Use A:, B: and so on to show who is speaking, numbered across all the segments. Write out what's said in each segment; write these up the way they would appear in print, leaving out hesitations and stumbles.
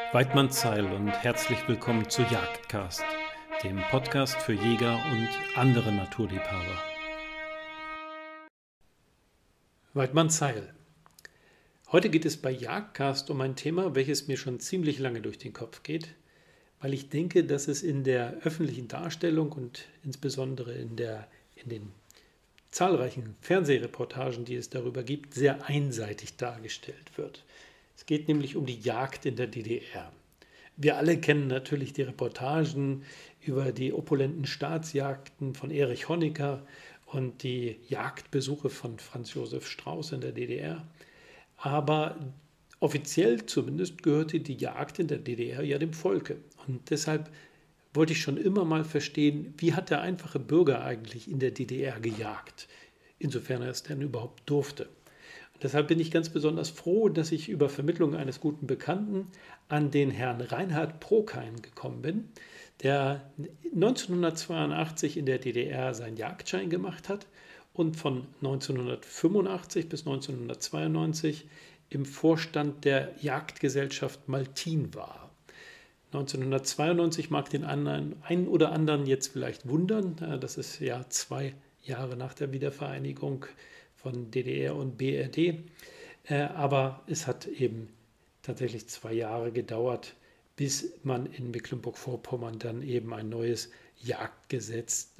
A: Weidmanns Heil und herzlich willkommen zu Jagdcast, dem Podcast für Jäger und andere Naturliebhaber. Weidmanns Heil. Heute geht es bei Jagdcast um ein Thema, welches mir schon ziemlich lange durch den Kopf geht, weil ich denke, dass es in der öffentlichen Darstellung und insbesondere in den zahlreichen Fernsehreportagen, die es darüber gibt, sehr einseitig dargestellt wird. Es geht nämlich um die Jagd in der DDR. Wir alle kennen natürlich die Reportagen über die opulenten Staatsjagden von Erich Honecker und die Jagdbesuche von Franz Josef Strauß in der DDR. Aber offiziell zumindest gehörte die Jagd in der DDR ja dem Volke. Und deshalb wollte ich schon immer mal verstehen, wie hat der einfache Bürger eigentlich in der DDR gejagt, insofern er es denn überhaupt durfte. Und deshalb bin ich ganz besonders froh, dass ich über Vermittlung eines guten Bekannten an den Herrn Reinhard Prokein gekommen bin, der 1982 in der DDR seinen Jagdschein gemacht hat und von 1985 bis 1992 im Vorstand der Jagdgesellschaft Maltin war. 1992 mag den einen oder anderen jetzt vielleicht wundern, das ist ja 2 Jahre nach der Wiedervereinigung von DDR und BRD, aber es hat eben tatsächlich 2 Jahre gedauert, bis man in Mecklenburg-Vorpommern dann eben ein neues Jagdgesetz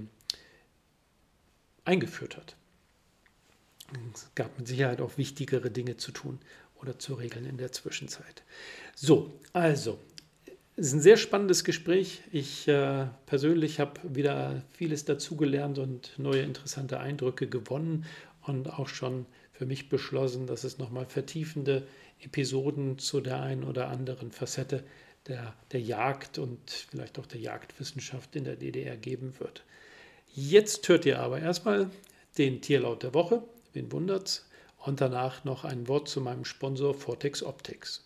A: eingeführt hat. Es gab mit Sicherheit auch wichtigere Dinge zu tun oder zu regeln in der Zwischenzeit. So, also, es ist ein sehr spannendes Gespräch. Ich persönlich habe wieder vieles dazugelernt und neue interessante Eindrücke gewonnen und auch schon für mich beschlossen, dass es nochmal vertiefende Episoden zu der einen oder anderen Facette der Jagd und vielleicht auch der Jagdwissenschaft in der DDR geben wird. Jetzt hört ihr aber erstmal den Tierlaut der Woche, wen wundert's, und danach noch ein Wort zu meinem Sponsor Vortex Optics.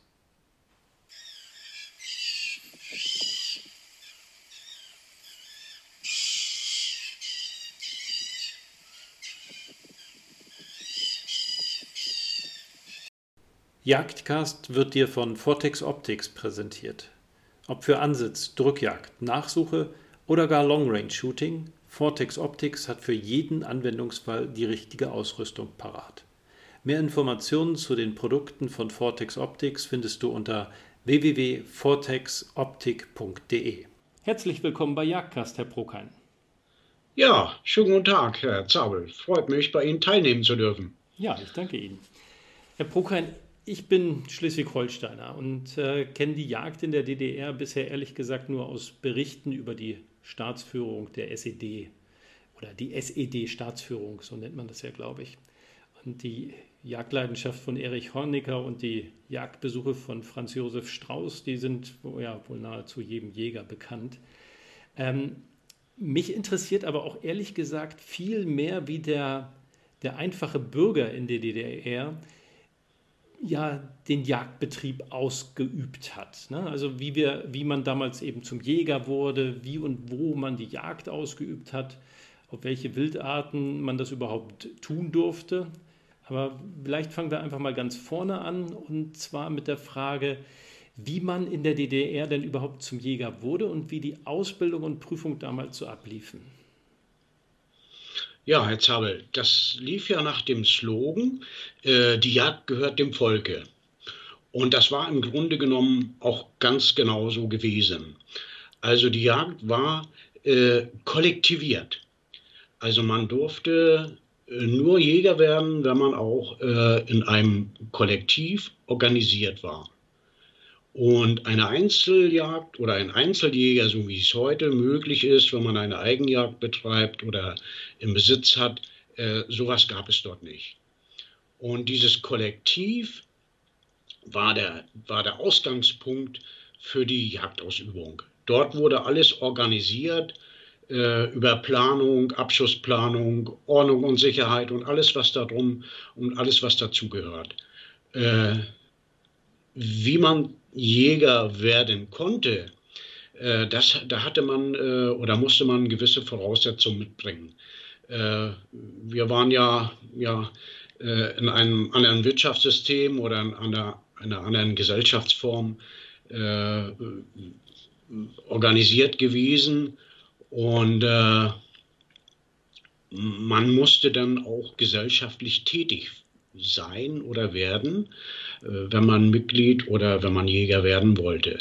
A: Jagdcast wird dir von Vortex Optics präsentiert. Ob für Ansitz, Drückjagd, Nachsuche oder gar Long-Range Shooting, Vortex Optics hat für jeden Anwendungsfall die richtige Ausrüstung parat. Mehr Informationen zu den Produkten von Vortex Optics findest du unter www.vortexoptik.de. Herzlich willkommen bei Jagdcast, Herr Prokein.
B: Ja, schönen guten Tag, Herr Zabel. Freut mich, bei Ihnen teilnehmen zu dürfen.
A: Ja, ich danke Ihnen. Herr Prokein, ich bin Schleswig-Holsteiner und kenne die Jagd in der DDR bisher ehrlich gesagt nur aus Berichten über die Staatsführung der SED oder die SED-Staatsführung, so nennt man das ja, glaube ich. Und die Jagdleidenschaft von Erich Honecker und die Jagdbesuche von Franz Josef Strauß, die sind ja wohl nahezu jedem Jäger bekannt. Mich interessiert aber auch ehrlich gesagt viel mehr, wie der einfache Bürger in der DDR ja den Jagdbetrieb ausgeübt hat. Ne? Also wie man damals eben zum Jäger wurde, wie und wo man die Jagd ausgeübt hat, auf welche Wildarten man das überhaupt tun durfte. Aber vielleicht fangen wir einfach mal ganz vorne an, und zwar mit der Frage, wie man in der DDR denn überhaupt zum Jäger wurde und wie die Ausbildung und Prüfung damals so abliefen.
B: Ja, Herr Zabel, das lief ja nach dem Slogan, die Jagd gehört dem Volke. Und das war im Grunde genommen auch ganz genau so gewesen. Also die Jagd war kollektiviert. Also man durfte nur Jäger werden, wenn man auch in einem Kollektiv organisiert war. Und eine Einzeljagd oder ein Einzeljäger, so wie es heute möglich ist, wenn man eine Eigenjagd betreibt oder im Besitz hat, sowas gab es dort nicht. Und dieses Kollektiv war der Ausgangspunkt für die Jagdausübung. Dort wurde alles organisiert über Planung, Abschussplanung, Ordnung und Sicherheit und alles, was darum und alles, was dazugehört. Wie man Jäger werden konnte, da hatte man oder musste man gewisse Voraussetzungen mitbringen. Wir waren ja in einem anderen Wirtschaftssystem oder in einer anderen Gesellschaftsform. äh, organisiert gewesen und man musste dann auch gesellschaftlich tätig sein oder werden, wenn man Mitglied oder wenn man Jäger werden wollte.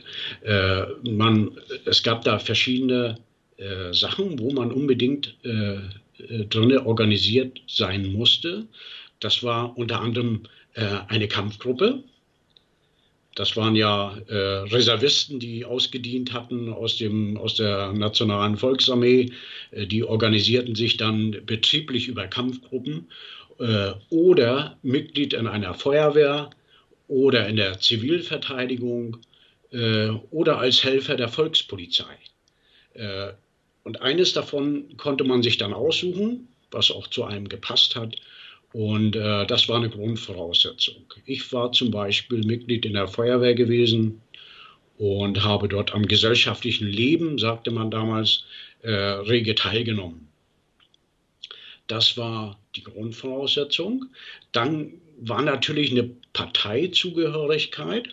B: Es gab da verschiedene Sachen, wo man unbedingt drin organisiert sein musste. Das war unter anderem eine Kampfgruppe. Das waren ja Reservisten, die ausgedient hatten aus der Nationalen Volksarmee. Die organisierten sich dann betrieblich über Kampfgruppen oder Mitglied in einer Feuerwehr oder in der Zivilverteidigung oder als Helfer der Volkspolizei. Und eines davon konnte man sich dann aussuchen, was auch zu einem gepasst hat. Und das war eine Grundvoraussetzung. Ich war zum Beispiel Mitglied in der Feuerwehr gewesen und habe dort am gesellschaftlichen Leben, sagte man damals, rege teilgenommen. Das war die Grundvoraussetzung. Dann war natürlich eine Parteizugehörigkeit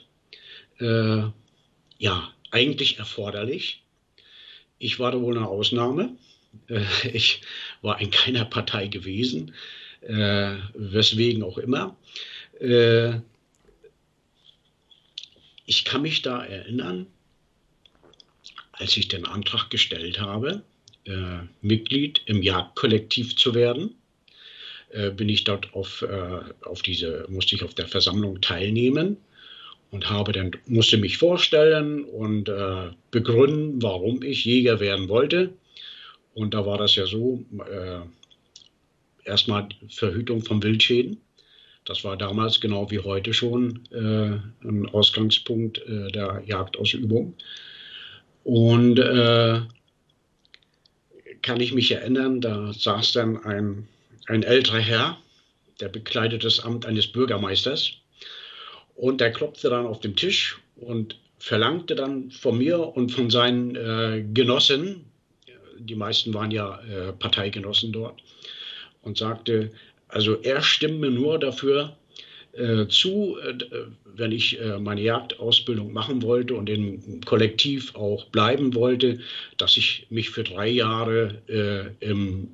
B: eigentlich erforderlich. Ich war da wohl eine Ausnahme. Ich war in keiner Partei gewesen. Weswegen auch immer. Ich kann mich da erinnern, als ich den Antrag gestellt habe, Mitglied im Jagdkollektiv zu werden, bin ich dort musste ich auf der Versammlung teilnehmen und musste mich vorstellen und begründen, warum ich Jäger werden wollte. Und da war das ja so, erstmal Verhütung von Wildschäden. Das war damals genau wie heute schon ein Ausgangspunkt der Jagdausübung. Und kann ich mich erinnern, da saß dann ein älterer Herr, der bekleidete das Amt eines Bürgermeisters. Und der klopfte dann auf den Tisch und verlangte dann von mir und von seinen Genossen, die meisten waren ja Parteigenossen dort, und sagte, also er stimmt mir nur dafür zu, wenn ich meine Jagdausbildung machen wollte und im Kollektiv auch bleiben wollte, dass ich mich für 3 Jahre im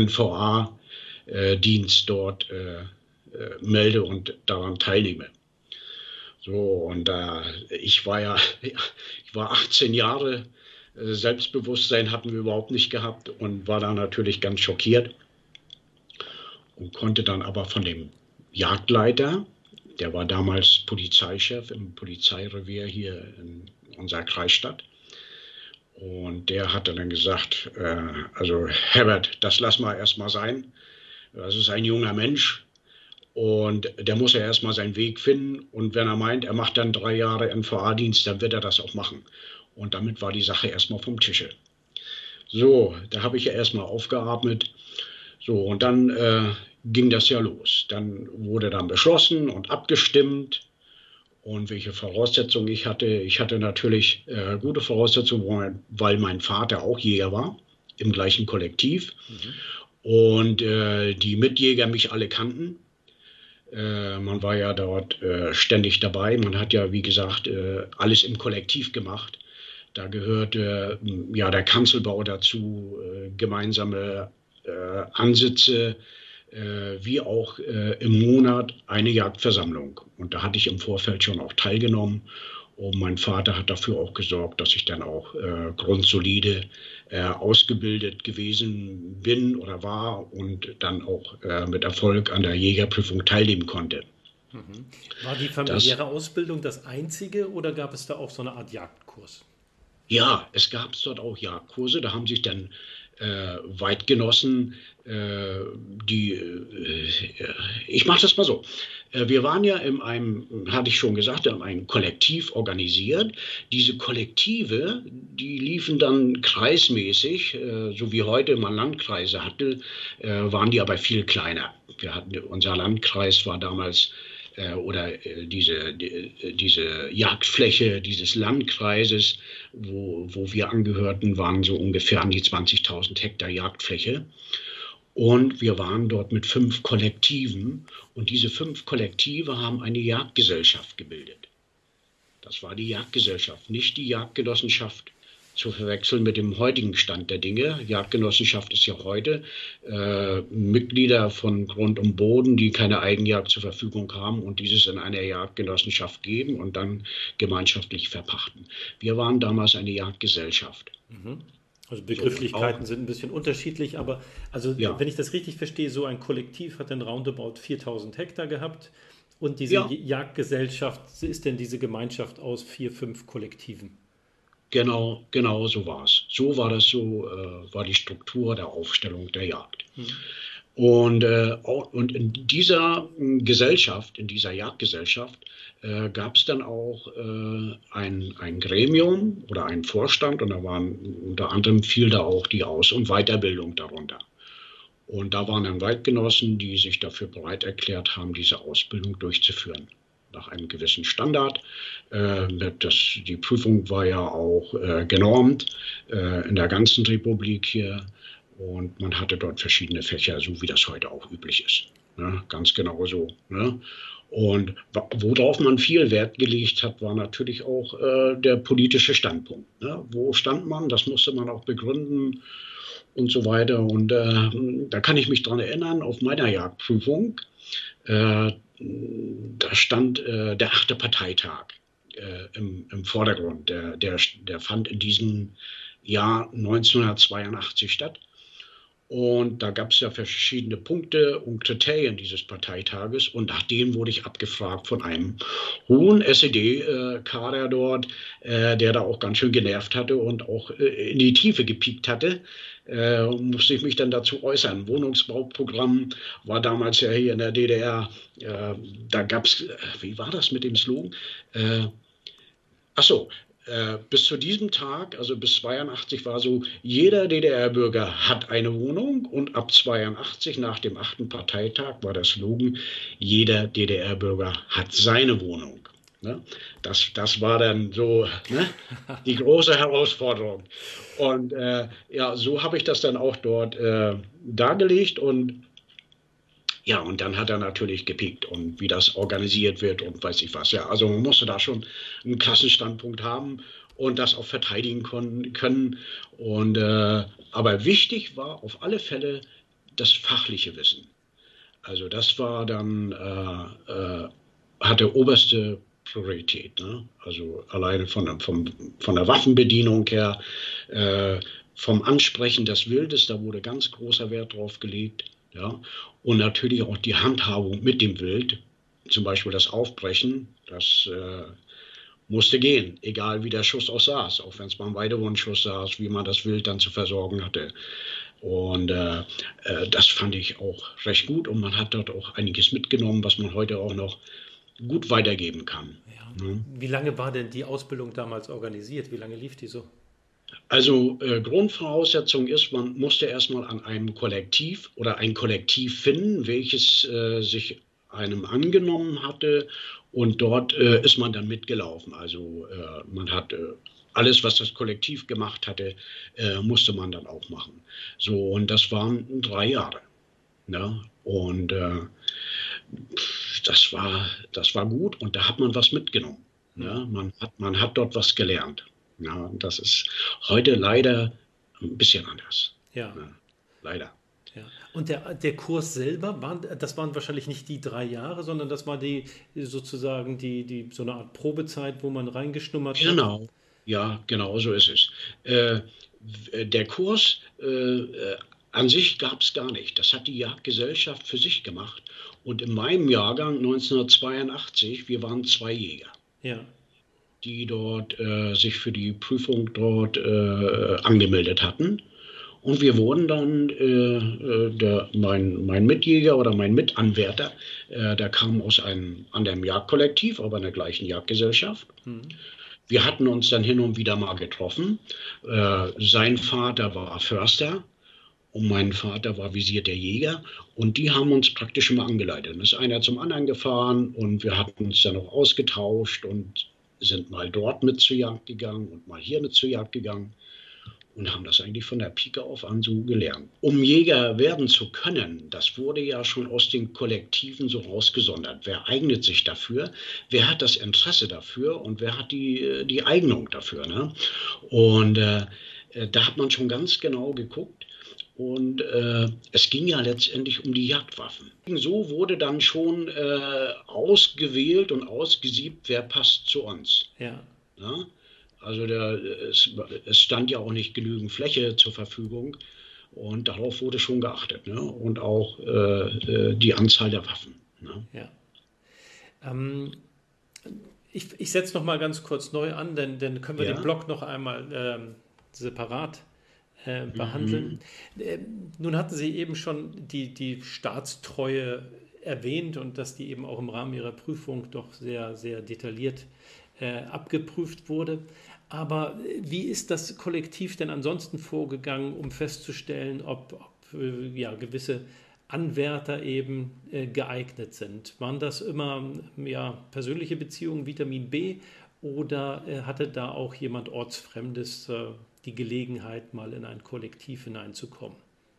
B: NVA-Dienst dort melde und daran teilnehme. So, und ich war 18 Jahre, Selbstbewusstsein hatten wir überhaupt nicht gehabt und war da natürlich ganz schockiert. Und konnte dann aber von dem Jagdleiter, der war damals Polizeichef im Polizeirevier hier in unserer Kreisstadt, und der hatte dann gesagt, also Herbert, das lass mal erstmal sein, das ist ein junger Mensch und der muss ja erstmal seinen Weg finden, und wenn er meint, er macht dann 3 Jahre NVA-Dienst, dann wird er das auch machen. Und damit war die Sache erstmal vom Tische. So, da habe ich ja erstmal aufgeatmet. So, und dann ging das ja los. Dann wurde dann beschlossen und abgestimmt und welche Voraussetzungen ich hatte. Ich hatte natürlich gute Voraussetzungen, weil mein Vater auch Jäger war, im gleichen Kollektiv. Und die Mitjäger mich alle kannten. Man war ja dort ständig dabei. Man hat ja, wie gesagt, alles im Kollektiv gemacht. Da gehörte der Kanzelbau dazu, gemeinsame Ansitze, wie auch im Monat eine Jagdversammlung. Und da hatte ich im Vorfeld schon auch teilgenommen. Und mein Vater hat dafür auch gesorgt, dass ich dann auch grundsolide ausgebildet gewesen bin oder war und dann auch mit Erfolg an der Jägerprüfung teilnehmen konnte.
A: War die familiäre Ausbildung das einzige oder gab es da auch so eine Art Jagdkurs?
B: Ja, es gab dort auch Jagdkurse, da haben sich dann Weidgenossen, ich mache das mal so. Wir waren ja hatte ich schon gesagt, in einem Kollektiv organisiert. Diese Kollektive, die liefen dann kreismäßig, so wie heute man Landkreise hatte, waren die aber viel kleiner. Unser Landkreis war damals diese Jagdfläche dieses Landkreises, wo wir angehörten, waren so ungefähr an die 20.000 Hektar Jagdfläche. Und wir waren dort mit 5 Kollektiven. Und diese 5 Kollektive haben eine Jagdgesellschaft gebildet. Das war die Jagdgesellschaft, nicht die Jagdgenossenschaft zu verwechseln mit dem heutigen Stand der Dinge. Jagdgenossenschaft ist ja heute Mitglieder von Grund und Boden, die keine Eigenjagd zur Verfügung haben und dieses in einer Jagdgenossenschaft geben und dann gemeinschaftlich verpachten. Wir waren damals eine Jagdgesellschaft.
A: Also Begrifflichkeiten sind ein bisschen unterschiedlich, aber also
B: Ja,
A: wenn ich das richtig verstehe, so ein Kollektiv hat dann roundabout 4000 Hektar gehabt und diese
B: ja,
A: Jagdgesellschaft ist denn diese Gemeinschaft aus 4, 5 Kollektiven.
B: genau so war es. So war das, war die Struktur der Aufstellung der Jagd. Und in dieser Gesellschaft, in dieser Jagdgesellschaft, gab es dann auch ein Gremium oder einen Vorstand und da waren unter anderem fiel da auch die Aus- und Weiterbildung darunter. Und da waren dann Weidgenossen, die sich dafür bereit erklärt haben, diese Ausbildung durchzuführen. Nach einem gewissen Standard. Die Prüfung war ja auch genormt in der ganzen Republik hier. Und man hatte dort verschiedene Fächer, so wie das heute auch üblich ist. Ne? Ganz genau so. Ne? Und worauf man viel Wert gelegt hat, war natürlich auch der politische Standpunkt. Ne? Wo stand man? Das musste man auch begründen und so weiter. Und da kann ich mich dran erinnern, auf meiner Jagdprüfung, da stand der 8. Parteitag im Vordergrund. Der fand in diesem Jahr 1982 statt. Und da gab es ja verschiedene Punkte und Kriterien dieses Parteitages. Und nach denen wurde ich abgefragt von einem hohen SED-Kader dort, der da auch ganz schön genervt hatte und auch in die Tiefe gepiekt hatte. Musste ich mich dann dazu äußern. Wohnungsbauprogramm war damals ja hier in der DDR. Da gab es, wie war das mit dem Slogan? Ach so, bis zu diesem Tag, also bis 82 war so, jeder DDR-Bürger hat eine Wohnung und ab 82 nach dem 8. Parteitag war der Slogan, jeder DDR-Bürger hat seine Wohnung. Ne? Das war dann so, ne, die große Herausforderung. Und ja, so habe ich das dann auch dort dargelegt und ja, und dann hat er natürlich gepiekt und wie das organisiert wird und weiß ich was. Ja, also man musste da schon einen Klassenstandpunkt haben und das auch verteidigen können. Und, aber wichtig war auf alle Fälle das fachliche Wissen. Also das war dann, hatte oberste Priorität. Ne? Also alleine von der Waffenbedienung her, äh, vom Ansprechen des Wildes, da wurde ganz großer Wert drauf gelegt. Ja? Und natürlich auch die Handhabung mit dem Wild, zum Beispiel das Aufbrechen, das musste gehen, egal wie der Schuss auch saß, auch wenn es beim Weidewundschuss saß, wie man das Wild dann zu versorgen hatte. Und das fand ich auch recht gut und man hat dort auch einiges mitgenommen, was man heute auch noch gut weitergeben kann.
A: Ja.
B: Ne?
A: Wie lange war denn die Ausbildung damals organisiert? Wie lange lief die so?
B: Also Grundvoraussetzung ist, man musste erstmal an einem Kollektiv oder ein Kollektiv finden, welches sich einem angenommen hatte und dort ist man dann mitgelaufen. Also man hat alles, was das Kollektiv gemacht hatte, musste man dann auch machen. So, und das waren 3 Jahre. Ne? Und das war gut und da hat man was mitgenommen. Ne? Man hat dort was gelernt. Ja, das ist heute leider ein bisschen anders.
A: Ja,
B: Ne? Leider.
A: ja. Und der Kurs selber, das waren wahrscheinlich nicht die 3 Jahre, sondern das war die sozusagen so eine Art Probezeit, wo man reingeschnummert hat.
B: Genau. Ja, genau so ist es. Der Kurs an sich gab es gar nicht. Das hat die Jagdgesellschaft für sich gemacht. Und in meinem Jahrgang 1982, wir waren 2 Jäger,
A: Ja,
B: die dort sich für die Prüfung dort angemeldet hatten. Und wir wurden dann, mein Mitjäger oder mein Mitanwärter, der kam aus einem anderen Jagdkollektiv, aber in der gleichen Jagdgesellschaft. Wir hatten uns dann hin und wieder mal getroffen. Sein Vater war Förster und mein Vater war visierter Jäger. Und die haben uns praktisch immer angeleitet. Dann ist einer zum anderen gefahren und wir hatten uns dann auch ausgetauscht und sind mal dort mit zur Jagd gegangen und mal hier mit zur Jagd gegangen. und haben das eigentlich von der Pike auf an so gelernt. Um Jäger werden zu können, das wurde ja schon aus den Kollektiven so rausgesondert. Wer eignet sich dafür? Wer hat das Interesse dafür? Und wer hat die Eignung dafür? Ne? Und da hat man schon ganz genau geguckt. Und es ging ja letztendlich um die Jagdwaffen. So wurde dann schon ausgewählt und ausgesiebt, wer passt zu uns.
A: Ja.
B: Ja? Also es stand ja auch nicht genügend Fläche zur Verfügung und darauf wurde schon geachtet. Ne? Und auch die Anzahl der Waffen. Ne?
A: Ja. Ich setze noch mal ganz kurz neu an, denn dann können wir den Block noch einmal separat behandeln. Nun hatten Sie eben schon die Staatstreue erwähnt und dass die eben auch im Rahmen Ihrer Prüfung doch sehr, sehr detailliert abgeprüft wurde. Aber wie ist das Kollektiv denn ansonsten vorgegangen, um festzustellen, ob gewisse Anwärter eben geeignet sind? Waren das immer persönliche Beziehungen, Vitamin B, oder hatte da auch jemand Ortsfremdes die Gelegenheit, mal in ein Kollektiv hineinzukommen?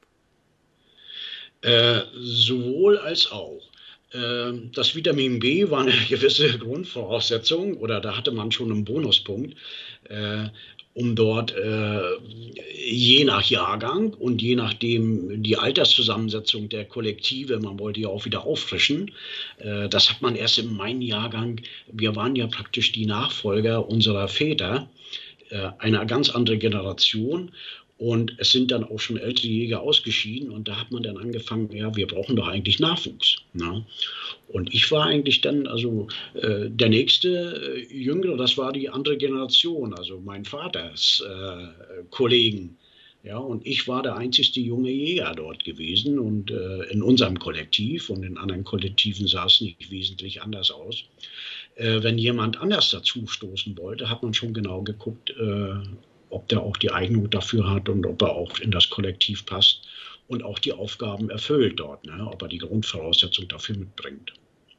B: Sowohl als auch. Das Vitamin B war eine gewisse Grundvoraussetzung oder da hatte man schon einen Bonuspunkt, um dort je nach Jahrgang und je nachdem die Alterszusammensetzung der Kollektive, man wollte ja auch wieder auffrischen, das hat man erst in meinem Jahrgang, wir waren ja praktisch die Nachfolger unserer Väter, eine ganz andere Generation. Und es sind dann auch schon ältere Jäger ausgeschieden und da hat man dann angefangen, ja, wir brauchen doch eigentlich Nachwuchs. Ne? Und ich war eigentlich dann, also der nächste Jüngere, das war die andere Generation, also mein Vaters Kollegen. Ja, und ich war der einzigste junge Jäger dort gewesen und in unserem Kollektiv und in anderen Kollektiven sah es nicht wesentlich anders aus. Wenn jemand anders dazu stoßen wollte, hat man schon genau geguckt, ob der auch die Eignung dafür hat und ob er auch in das Kollektiv passt und auch die Aufgaben erfüllt dort, ne? Ob er die Grundvoraussetzung dafür mitbringt.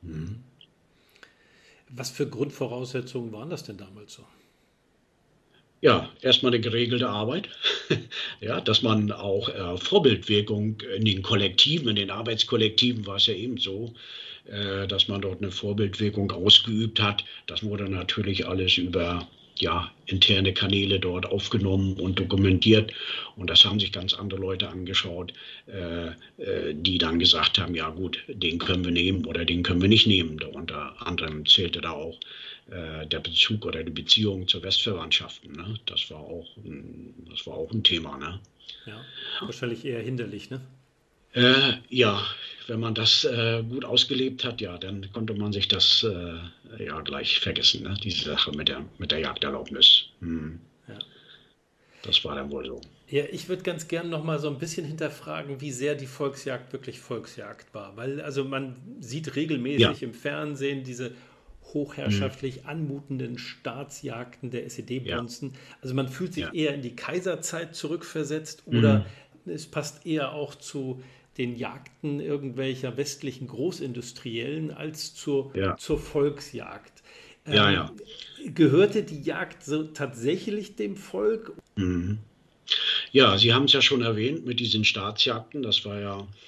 A: Was für Grundvoraussetzungen waren das denn damals so?
B: Ja, erstmal eine geregelte Arbeit, ja, dass man auch Vorbildwirkung in den Kollektiven, in den Arbeitskollektiven war es ja eben so, dass man dort eine Vorbildwirkung ausgeübt hat. Das wurde natürlich alles über interne Kanäle dort aufgenommen und dokumentiert. Und das haben sich ganz andere Leute angeschaut, die dann gesagt haben, ja gut, den können wir nehmen oder den können wir nicht nehmen. Unter anderem zählte da auch der Bezug oder die Beziehung zur Westverwandtschaften. Ne? Das war auch ein Thema. Ne?
A: Ja, wahrscheinlich eher hinderlich, ne?
B: Ja, wenn man das gut ausgelebt hat, ja, dann konnte man sich das gleich vergessen, ne? Diese Sache mit der Jagderlaubnis. Ja. Das war dann wohl so.
A: Ja, ich würde ganz gern noch mal so ein bisschen hinterfragen, wie sehr die Volksjagd wirklich Volksjagd war. Weil also man sieht regelmäßig im Fernsehen diese hochherrschaftlich anmutenden Staatsjagden der SED-Bonzen. Also man fühlt sich eher in die Kaiserzeit zurückversetzt oder es passt eher auch zu den Jagden irgendwelcher westlichen Großindustriellen als zur Volksjagd. Gehörte die Jagd so tatsächlich dem Volk?
B: Ja, Sie haben es ja schon erwähnt mit diesen Staatsjagden. Das war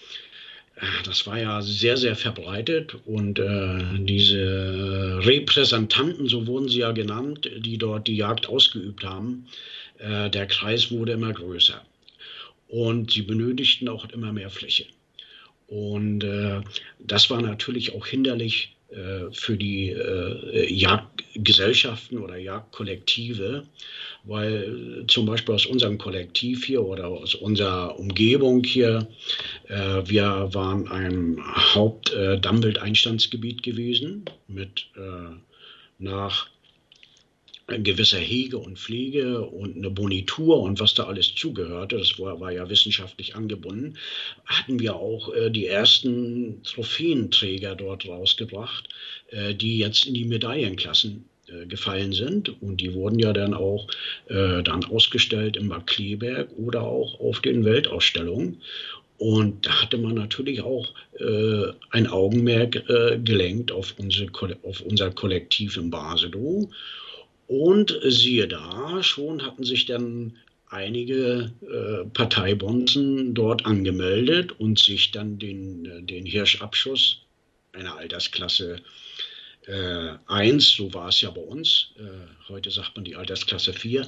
B: ja sehr, sehr verbreitet und diese Repräsentanten, so wurden sie ja genannt, die dort die Jagd ausgeübt haben, der Kreis wurde immer größer. Und sie benötigten auch immer mehr Fläche. Und das war natürlich auch hinderlich für die Jagdgesellschaften oder Jagdkollektive, weil zum Beispiel aus unserem Kollektiv hier oder aus unserer Umgebung hier, wir waren ein Haupt-Dammwild-Einstandsgebiet gewesen mit nach gewisser Hege und Pflege und eine Bonitur und was da alles zugehörte, das war ja wissenschaftlich angebunden, hatten wir auch die ersten Trophäenträger dort rausgebracht, die jetzt in die Medaillenklassen gefallen sind und die wurden ja dann auch dann ausgestellt im Bad Kleberg oder auch auf den Weltausstellungen. Und da hatte man natürlich auch ein Augenmerk gelenkt auf unser Kollektiv in Basedow. Und siehe da, schon hatten sich dann einige Parteibonzen dort angemeldet und sich dann den Hirschabschuss einer Altersklasse 1, so war es ja bei uns, heute sagt man die Altersklasse 4,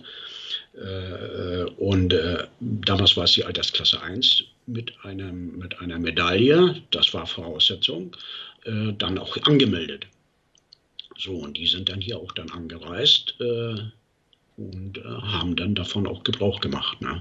B: und damals war es die Altersklasse 1 mit einer Medaille, das war Voraussetzung, dann auch angemeldet. So, und die sind dann hier auch dann angereist und haben dann davon auch Gebrauch gemacht. Ne?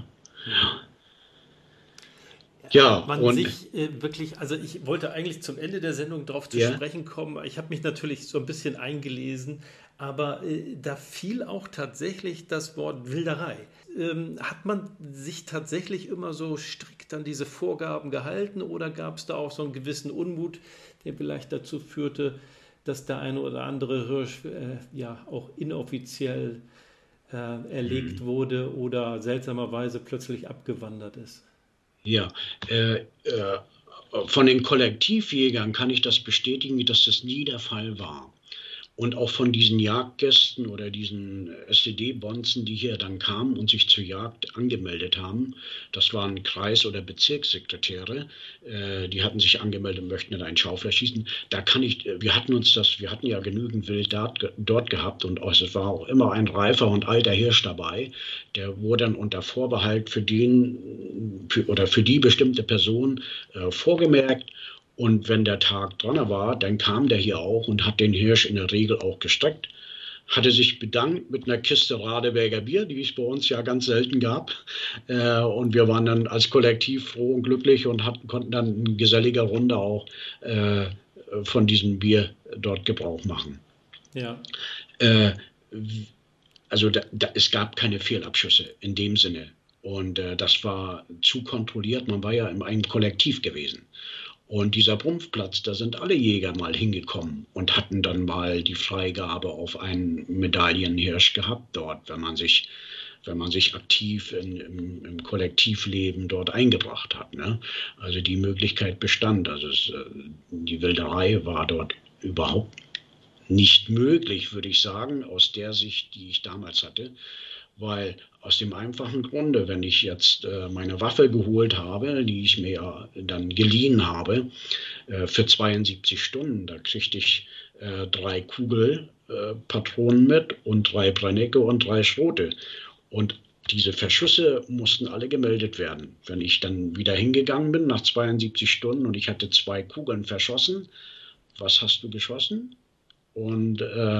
B: Ja,
A: Hat man
B: und
A: sich wirklich, also ich wollte eigentlich zum Ende der Sendung darauf zu
B: ja,
A: sprechen kommen. Ich habe mich natürlich so ein bisschen eingelesen, aber da fiel auch tatsächlich das Wort Wilderei. Hat man sich tatsächlich immer so strikt an diese Vorgaben gehalten oder gab es da auch so einen gewissen Unmut, der vielleicht dazu führte, dass der eine oder andere Hirsch ja auch inoffiziell erlegt wurde oder seltsamerweise plötzlich abgewandert ist?
B: ja, äh, von den Kollektivjägern kann ich das bestätigen, dass das nie der Fall war. Und auch von diesen Jagdgästen oder diesen SED-Bonzen, die hier dann kamen und sich zur Jagd angemeldet haben, das waren Kreis- oder Bezirkssekretäre, die hatten sich angemeldet und möchten dann ein Schaufleisch schießen. Wir hatten ja genügend Wild dort gehabt und es war auch immer ein reifer und alter Hirsch dabei. Der wurde dann unter Vorbehalt für die bestimmte Person vorgemerkt. Und wenn der Tag dran war, dann kam der hier auch und hat den Hirsch in der Regel auch gestreckt, hatte sich bedankt mit einer Kiste Radeberger Bier, die es bei uns ja ganz selten gab. Und wir waren dann als Kollektiv froh und glücklich und konnten dann in geselliger Runde auch von diesem Bier dort Gebrauch machen.
A: Ja.
B: Äh, also es gab keine Fehlabschüsse in dem Sinne. Und das war zu kontrolliert. Man war ja in einem Kollektiv gewesen. Und dieser Prumpfplatz, da sind alle Jäger mal hingekommen und hatten dann mal die Freigabe auf einen Medaillenhirsch gehabt dort, wenn man sich aktiv im Kollektivleben dort eingebracht hat. Ne? Also die Möglichkeit bestand. Die Wilderei war dort überhaupt nicht möglich, würde ich sagen, aus der Sicht, die ich damals hatte. Weil aus dem einfachen Grunde, wenn ich jetzt meine Waffe geholt habe, die ich mir dann geliehen habe, für 72 Stunden, da kriegte ich 3 Kugelpatronen mit und 3 Brennecke und 3 Schrote. Und diese Verschüsse mussten alle gemeldet werden. Wenn ich dann wieder hingegangen bin nach 72 Stunden und ich hatte 2 Kugeln verschossen, was hast du geschossen? Und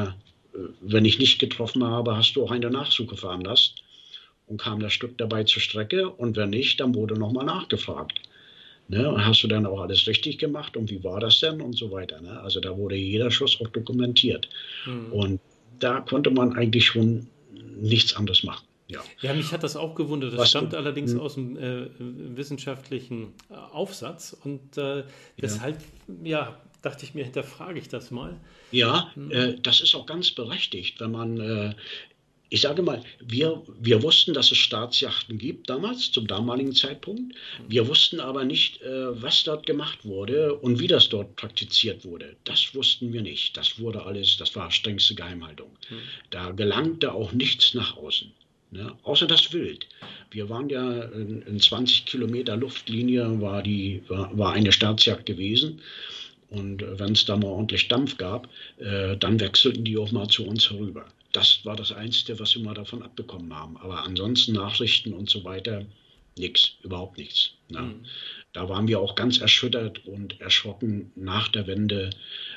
B: wenn ich nicht getroffen habe, hast du auch eine Nachsuche veranlasst und kam das Stück dabei zur Strecke. Und wenn nicht, dann wurde nochmal nachgefragt. Ne? Und hast du dann auch alles richtig gemacht und wie war das denn und so weiter. Ne? Also da wurde jeder Schuss auch dokumentiert. Und da konnte man eigentlich schon nichts anderes machen. Ja.
A: Ja, mich hat das auch gewundert. Das
B: Was
A: stammt
B: du,
A: allerdings aus dem wissenschaftlichen Aufsatz und
B: ja.
A: deshalb, ja, dachte ich mir, hinterfrage ich das mal.
B: Ja, das ist auch ganz berechtigt, wenn man, ich sage mal, wir wussten, dass es Staatsjachten gibt damals, zum damaligen Zeitpunkt. Wir wussten aber nicht, was dort gemacht wurde und wie das dort praktiziert wurde. Das wussten wir nicht. Das war strengste Geheimhaltung. Da gelangte auch nichts nach außen. Ne? Außer das Wild. Wir waren ja in 20 Kilometer Luftlinie war eine Staatsjagd gewesen. Und wenn es da mal ordentlich Dampf gab, dann wechselten die auch mal zu uns herüber. Das war das Einzige, was wir mal davon abbekommen haben. Aber ansonsten Nachrichten und so weiter, nichts, überhaupt nichts. Ne? Da waren wir auch ganz erschüttert und erschrocken nach der Wende,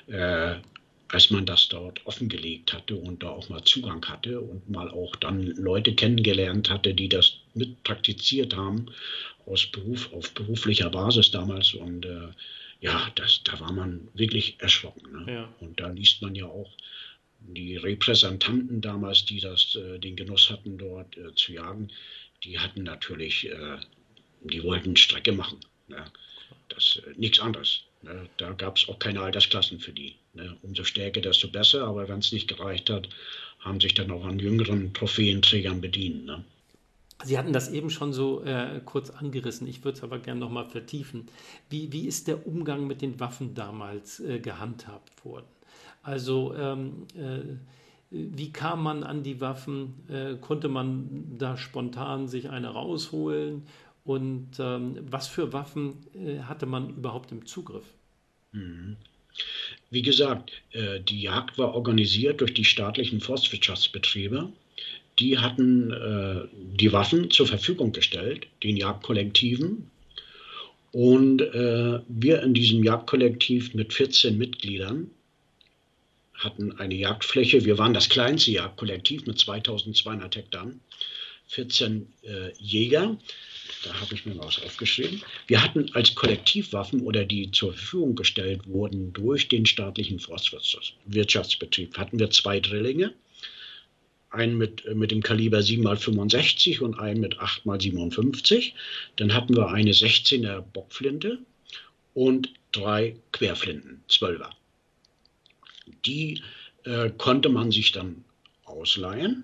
B: als man das dort offengelegt hatte und da auch mal Zugang hatte und mal auch dann Leute kennengelernt hatte, die das mit praktiziert haben, auf beruflicher Basis damals. Und ja, da war man wirklich erschrocken. Ne?
A: Ja.
B: Und da liest man ja auch die Repräsentanten damals, die den Genuss hatten, dort zu jagen, die hatten natürlich, die wollten Strecke machen. Ne? Nichts anderes. Ne? Da gab es auch keine Altersklassen für die. Ne? Umso stärker, desto besser. Aber wenn es nicht gereicht hat, haben sich dann auch an jüngeren Trophäenträgern bedient. Ne?
A: Sie hatten das eben schon so kurz angerissen. Ich würde es aber gerne nochmal vertiefen. Wie ist der Umgang mit den Waffen damals gehandhabt worden? Also Wie kam man an die Waffen? Konnte man da spontan sich eine rausholen? Und was für Waffen hatte man überhaupt im Zugriff?
B: Mhm. Wie gesagt, die Jagd war organisiert durch die staatlichen Forstwirtschaftsbetriebe. Die hatten die Waffen zur Verfügung gestellt, den Jagdkollektiven. Und wir in diesem Jagdkollektiv mit 14 Mitgliedern hatten eine Jagdfläche. Wir waren das kleinste Jagdkollektiv mit 2200 Hektar. 14 Jäger, da habe ich mir mal was aufgeschrieben. Wir hatten als Kollektivwaffen oder die zur Verfügung gestellt wurden durch den staatlichen Forstwirtschaftsbetrieb, hatten wir 2 Drillinge. Einen mit dem Kaliber 7x65 und einen mit 8x57. Dann hatten wir eine 16er Bockflinte und 3 Querflinten, 12er. Die konnte man sich dann ausleihen.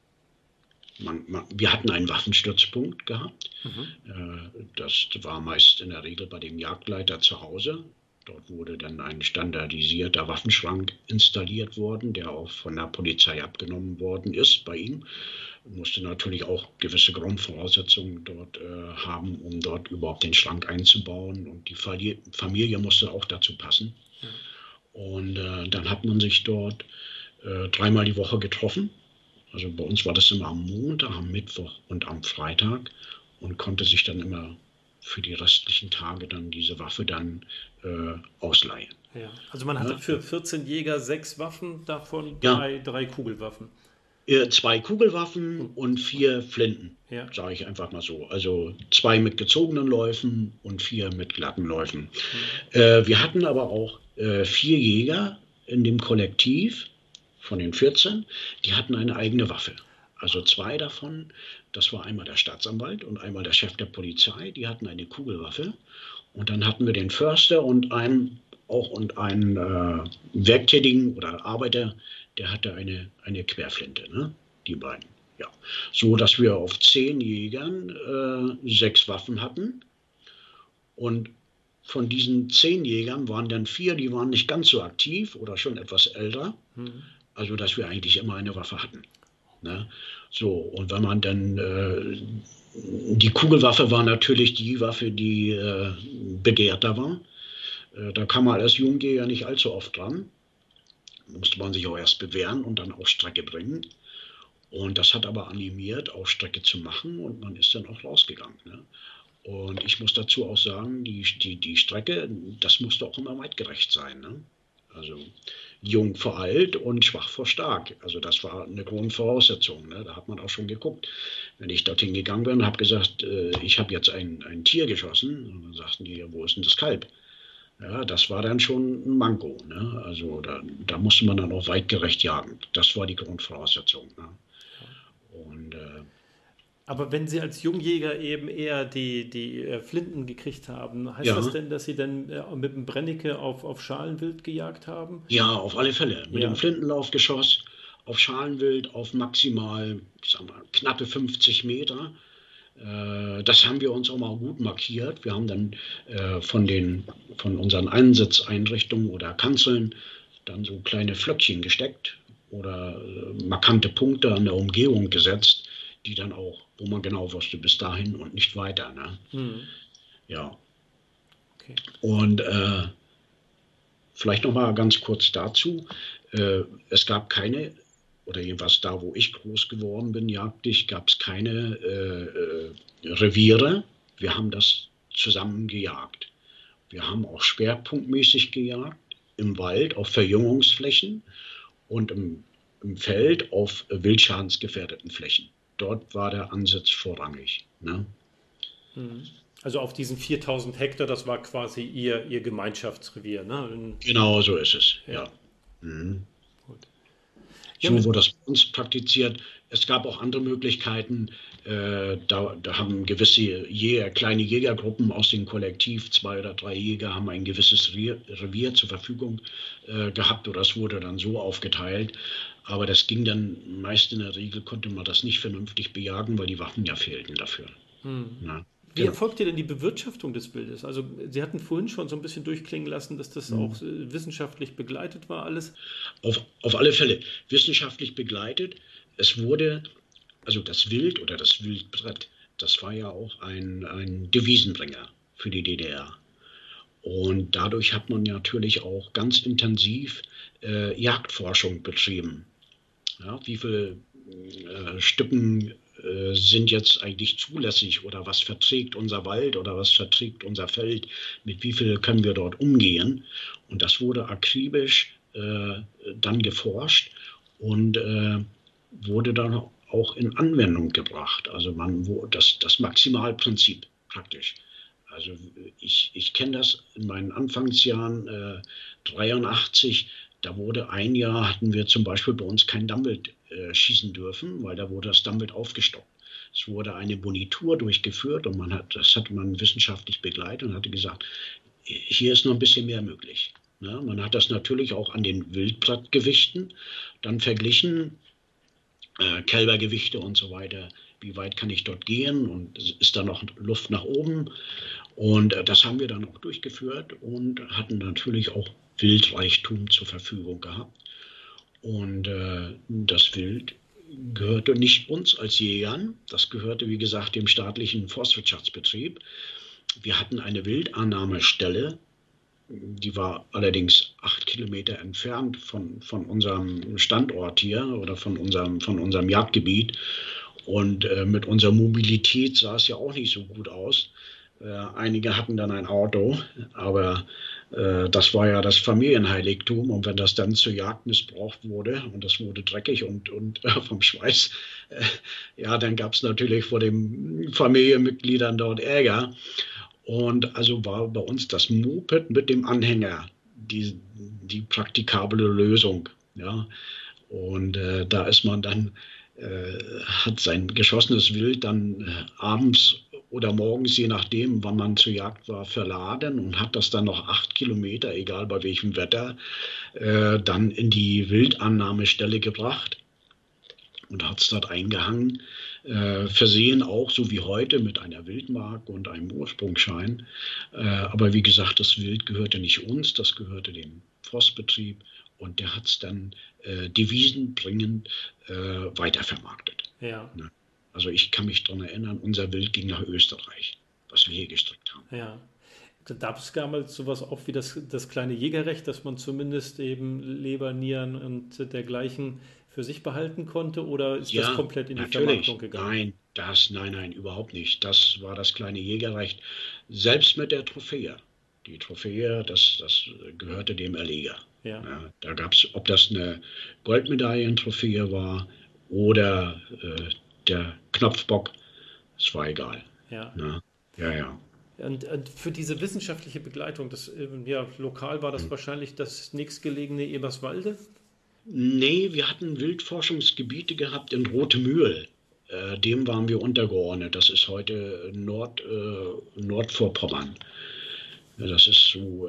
B: Wir hatten einen Waffenstützpunkt gehabt. Das war meist in der Regel bei dem Jagdleiter zu Hause. Dort wurde dann ein standardisierter Waffenschrank installiert worden, der auch von der Polizei abgenommen worden ist bei ihm. Musste natürlich auch gewisse Grundvoraussetzungen dort haben, um dort überhaupt den Schrank einzubauen. Und die Familie musste auch dazu passen. Ja. Und dann hat man sich dort 3-mal die Woche getroffen. Also bei uns war das immer am Montag, am Mittwoch und am Freitag und konnte sich dann immer für die restlichen Tage dann diese Waffe dann ausleihen.
A: Ja. Also man hatte für 14 Jäger 6 Waffen, davon 3 Kugelwaffen.
B: 2 Kugelwaffen und 4 Flinten, sage ich einfach mal so. Also 2 mit gezogenen Läufen und 4 mit glatten Läufen. Wir hatten aber auch 4 Jäger in dem Kollektiv von den 14, die hatten eine eigene Waffe. Also 2 davon, das war einmal der Staatsanwalt und einmal der Chef der Polizei, die hatten eine Kugelwaffe. Und dann hatten wir den Förster und einen Werktätigen oder Arbeiter, der hatte eine Querflinte, ne? Die beiden. Ja. So, dass wir auf 10 Jägern 6 Waffen hatten. Und von diesen 10 Jägern waren dann 4, die waren nicht ganz so aktiv oder schon etwas älter. Also, dass wir eigentlich immer eine Waffe hatten. Ne? So, und wenn man dann, die Kugelwaffe war natürlich die Waffe, die begehrter war. Da kam man als Jungjäger nicht allzu oft dran. Musste man sich auch erst bewähren und dann auf Strecke bringen. Und das hat aber animiert, auf Strecke zu machen und man ist dann auch rausgegangen. Ne? Und ich muss dazu auch sagen, die Strecke, das musste auch immer weitgerecht sein. Ne? Also jung vor alt und schwach vor stark. Also das war eine Grundvoraussetzung. Ne? Da hat man auch schon geguckt. Wenn ich dorthin gegangen bin und habe gesagt, ich habe jetzt ein Tier geschossen, und dann sagten die, wo ist denn das Kalb? Ja, das war dann schon ein Manko. Ne? Also da musste man dann auch weitgerecht jagen. Das war die Grundvoraussetzung. Ne? Und,
A: aber wenn Sie als Jungjäger eben eher die Flinten gekriegt haben, heißt das denn, dass Sie dann mit dem Brennecke auf Schalenwild gejagt haben?
B: Ja, auf alle Fälle. Mit dem Flintenlaufgeschoss auf Schalenwild auf maximal, ich sag mal, knappe 50 Meter. Das haben wir uns auch mal gut markiert. Wir haben dann von unseren Einsatzeinrichtungen oder Kanzeln dann so kleine Flöckchen gesteckt oder markante Punkte an der Umgebung gesetzt, die dann auch, wo man genau wusste, bis dahin und nicht weiter. Ne? Ja. Okay. Und vielleicht noch mal ganz kurz dazu. Es gab keine, oder jedenfalls da, wo ich groß geworden bin, jagdlich, gab es keine Reviere. Wir haben das zusammen gejagt. Wir haben auch schwerpunktmäßig gejagt, im Wald auf Verjüngungsflächen und im Feld auf wildschadensgefährdeten Flächen. Dort war der Ansatz vorrangig. Ne?
A: Also auf diesen 4000 Hektar, das war quasi Ihr Gemeinschaftsrevier, ne?
B: Genau, so ist es, ja. Gut. So wurde das bei uns praktiziert. Es gab auch andere Möglichkeiten. Da haben gewisse kleine Jägergruppen aus dem Kollektiv, 2 oder 3 Jäger, haben ein gewisses Revier zur Verfügung gehabt oder es wurde dann so aufgeteilt. Aber das ging dann, meist in der Regel konnte man das nicht vernünftig bejagen, weil die Waffen ja fehlten dafür.
A: Na? Wie
B: genau.
A: erfolgte denn die Bewirtschaftung des Wildes? Also Sie hatten vorhin schon so ein bisschen durchklingen lassen, dass das auch wissenschaftlich begleitet war, alles.
B: Auf alle Fälle wissenschaftlich begleitet. Es wurde, also das Wild oder das Wildbret, das war ja auch ein Devisenbringer für die DDR. Und dadurch hat man natürlich auch ganz intensiv Jagdforschung betrieben. Ja, wie viele Stücken sind jetzt eigentlich zulässig oder was verträgt unser Wald oder was verträgt unser Feld, mit wie viel können wir dort umgehen. Und das wurde akribisch dann geforscht und wurde dann auch in Anwendung gebracht. Also das Maximalprinzip praktisch. Also ich kenne das in meinen Anfangsjahren 83. Da wurde ein Jahr, hatten wir zum Beispiel bei uns kein Dammwild schießen dürfen, weil da wurde das Dammwild aufgestockt. Es wurde eine Bonitur durchgeführt und das hatte man wissenschaftlich begleitet und hatte gesagt, hier ist noch ein bisschen mehr möglich. Ja, man hat das natürlich auch an den Wildbrettgewichten dann verglichen, Kälbergewichte und so weiter. Wie weit kann ich dort gehen und ist da noch Luft nach oben? Und das haben wir dann auch durchgeführt und hatten natürlich auch Wildreichtum zur Verfügung gehabt. Und das Wild gehörte nicht uns als Jägern, das gehörte, wie gesagt, dem staatlichen Forstwirtschaftsbetrieb. Wir hatten eine Wildannahmestelle, die war allerdings 8 Kilometer entfernt von unserem Standort hier oder von unserem Jagdgebiet. Und mit unserer Mobilität sah es ja auch nicht so gut aus. Einige hatten dann ein Auto, aber das war ja das Familienheiligtum. Und wenn das dann zur Jagd missbraucht wurde und das wurde dreckig und vom Schweiß, ja, dann gab es natürlich vor den Familienmitgliedern dort Ärger. Und also war bei uns das Moped mit dem Anhänger die praktikable Lösung. Ja? Und da ist man dann, hat sein geschossenes Wild dann abends oder morgens, je nachdem, wann man zur Jagd war, verladen und hat das dann noch 8 Kilometer, egal bei welchem Wetter, dann in die Wildannahmestelle gebracht und hat es dort eingehangen, versehen auch, so wie heute, mit einer Wildmark und einem Ursprungsschein. Aber wie gesagt, das Wild gehörte nicht uns, das gehörte dem Forstbetrieb und der hat es dann devisenbringend weitervermarktet.
A: Ja.
B: Ne? Also ich kann mich daran erinnern, unser Wild ging nach Österreich, was wir hier gestrickt haben.
A: Ja. Gab es damals sowas auch wie das kleine Jägerrecht, dass man zumindest eben Leber, Nieren und dergleichen für sich behalten konnte, oder ist das
B: Ja,
A: komplett in die Vermarktung
B: natürlich.
A: gegangen?
B: Nein, überhaupt nicht. Das war das kleine Jägerrecht, selbst mit der Trophäe. Die Trophäe, das gehörte dem Erleger.
A: Ja,
B: Ja, da gab es, ob das eine Goldmedaillentrophäe war oder der Knopfbock, es war egal.
A: ja.
B: Ne? Ja, ja.
A: Und für diese wissenschaftliche Begleitung, ja, lokal war das wahrscheinlich das nächstgelegene Eberswalde?
B: Nee, wir hatten Wildforschungsgebiete gehabt in Rothemühl. Dem waren wir untergeordnet. Das ist heute Nordvorpommern. Ja, das ist so,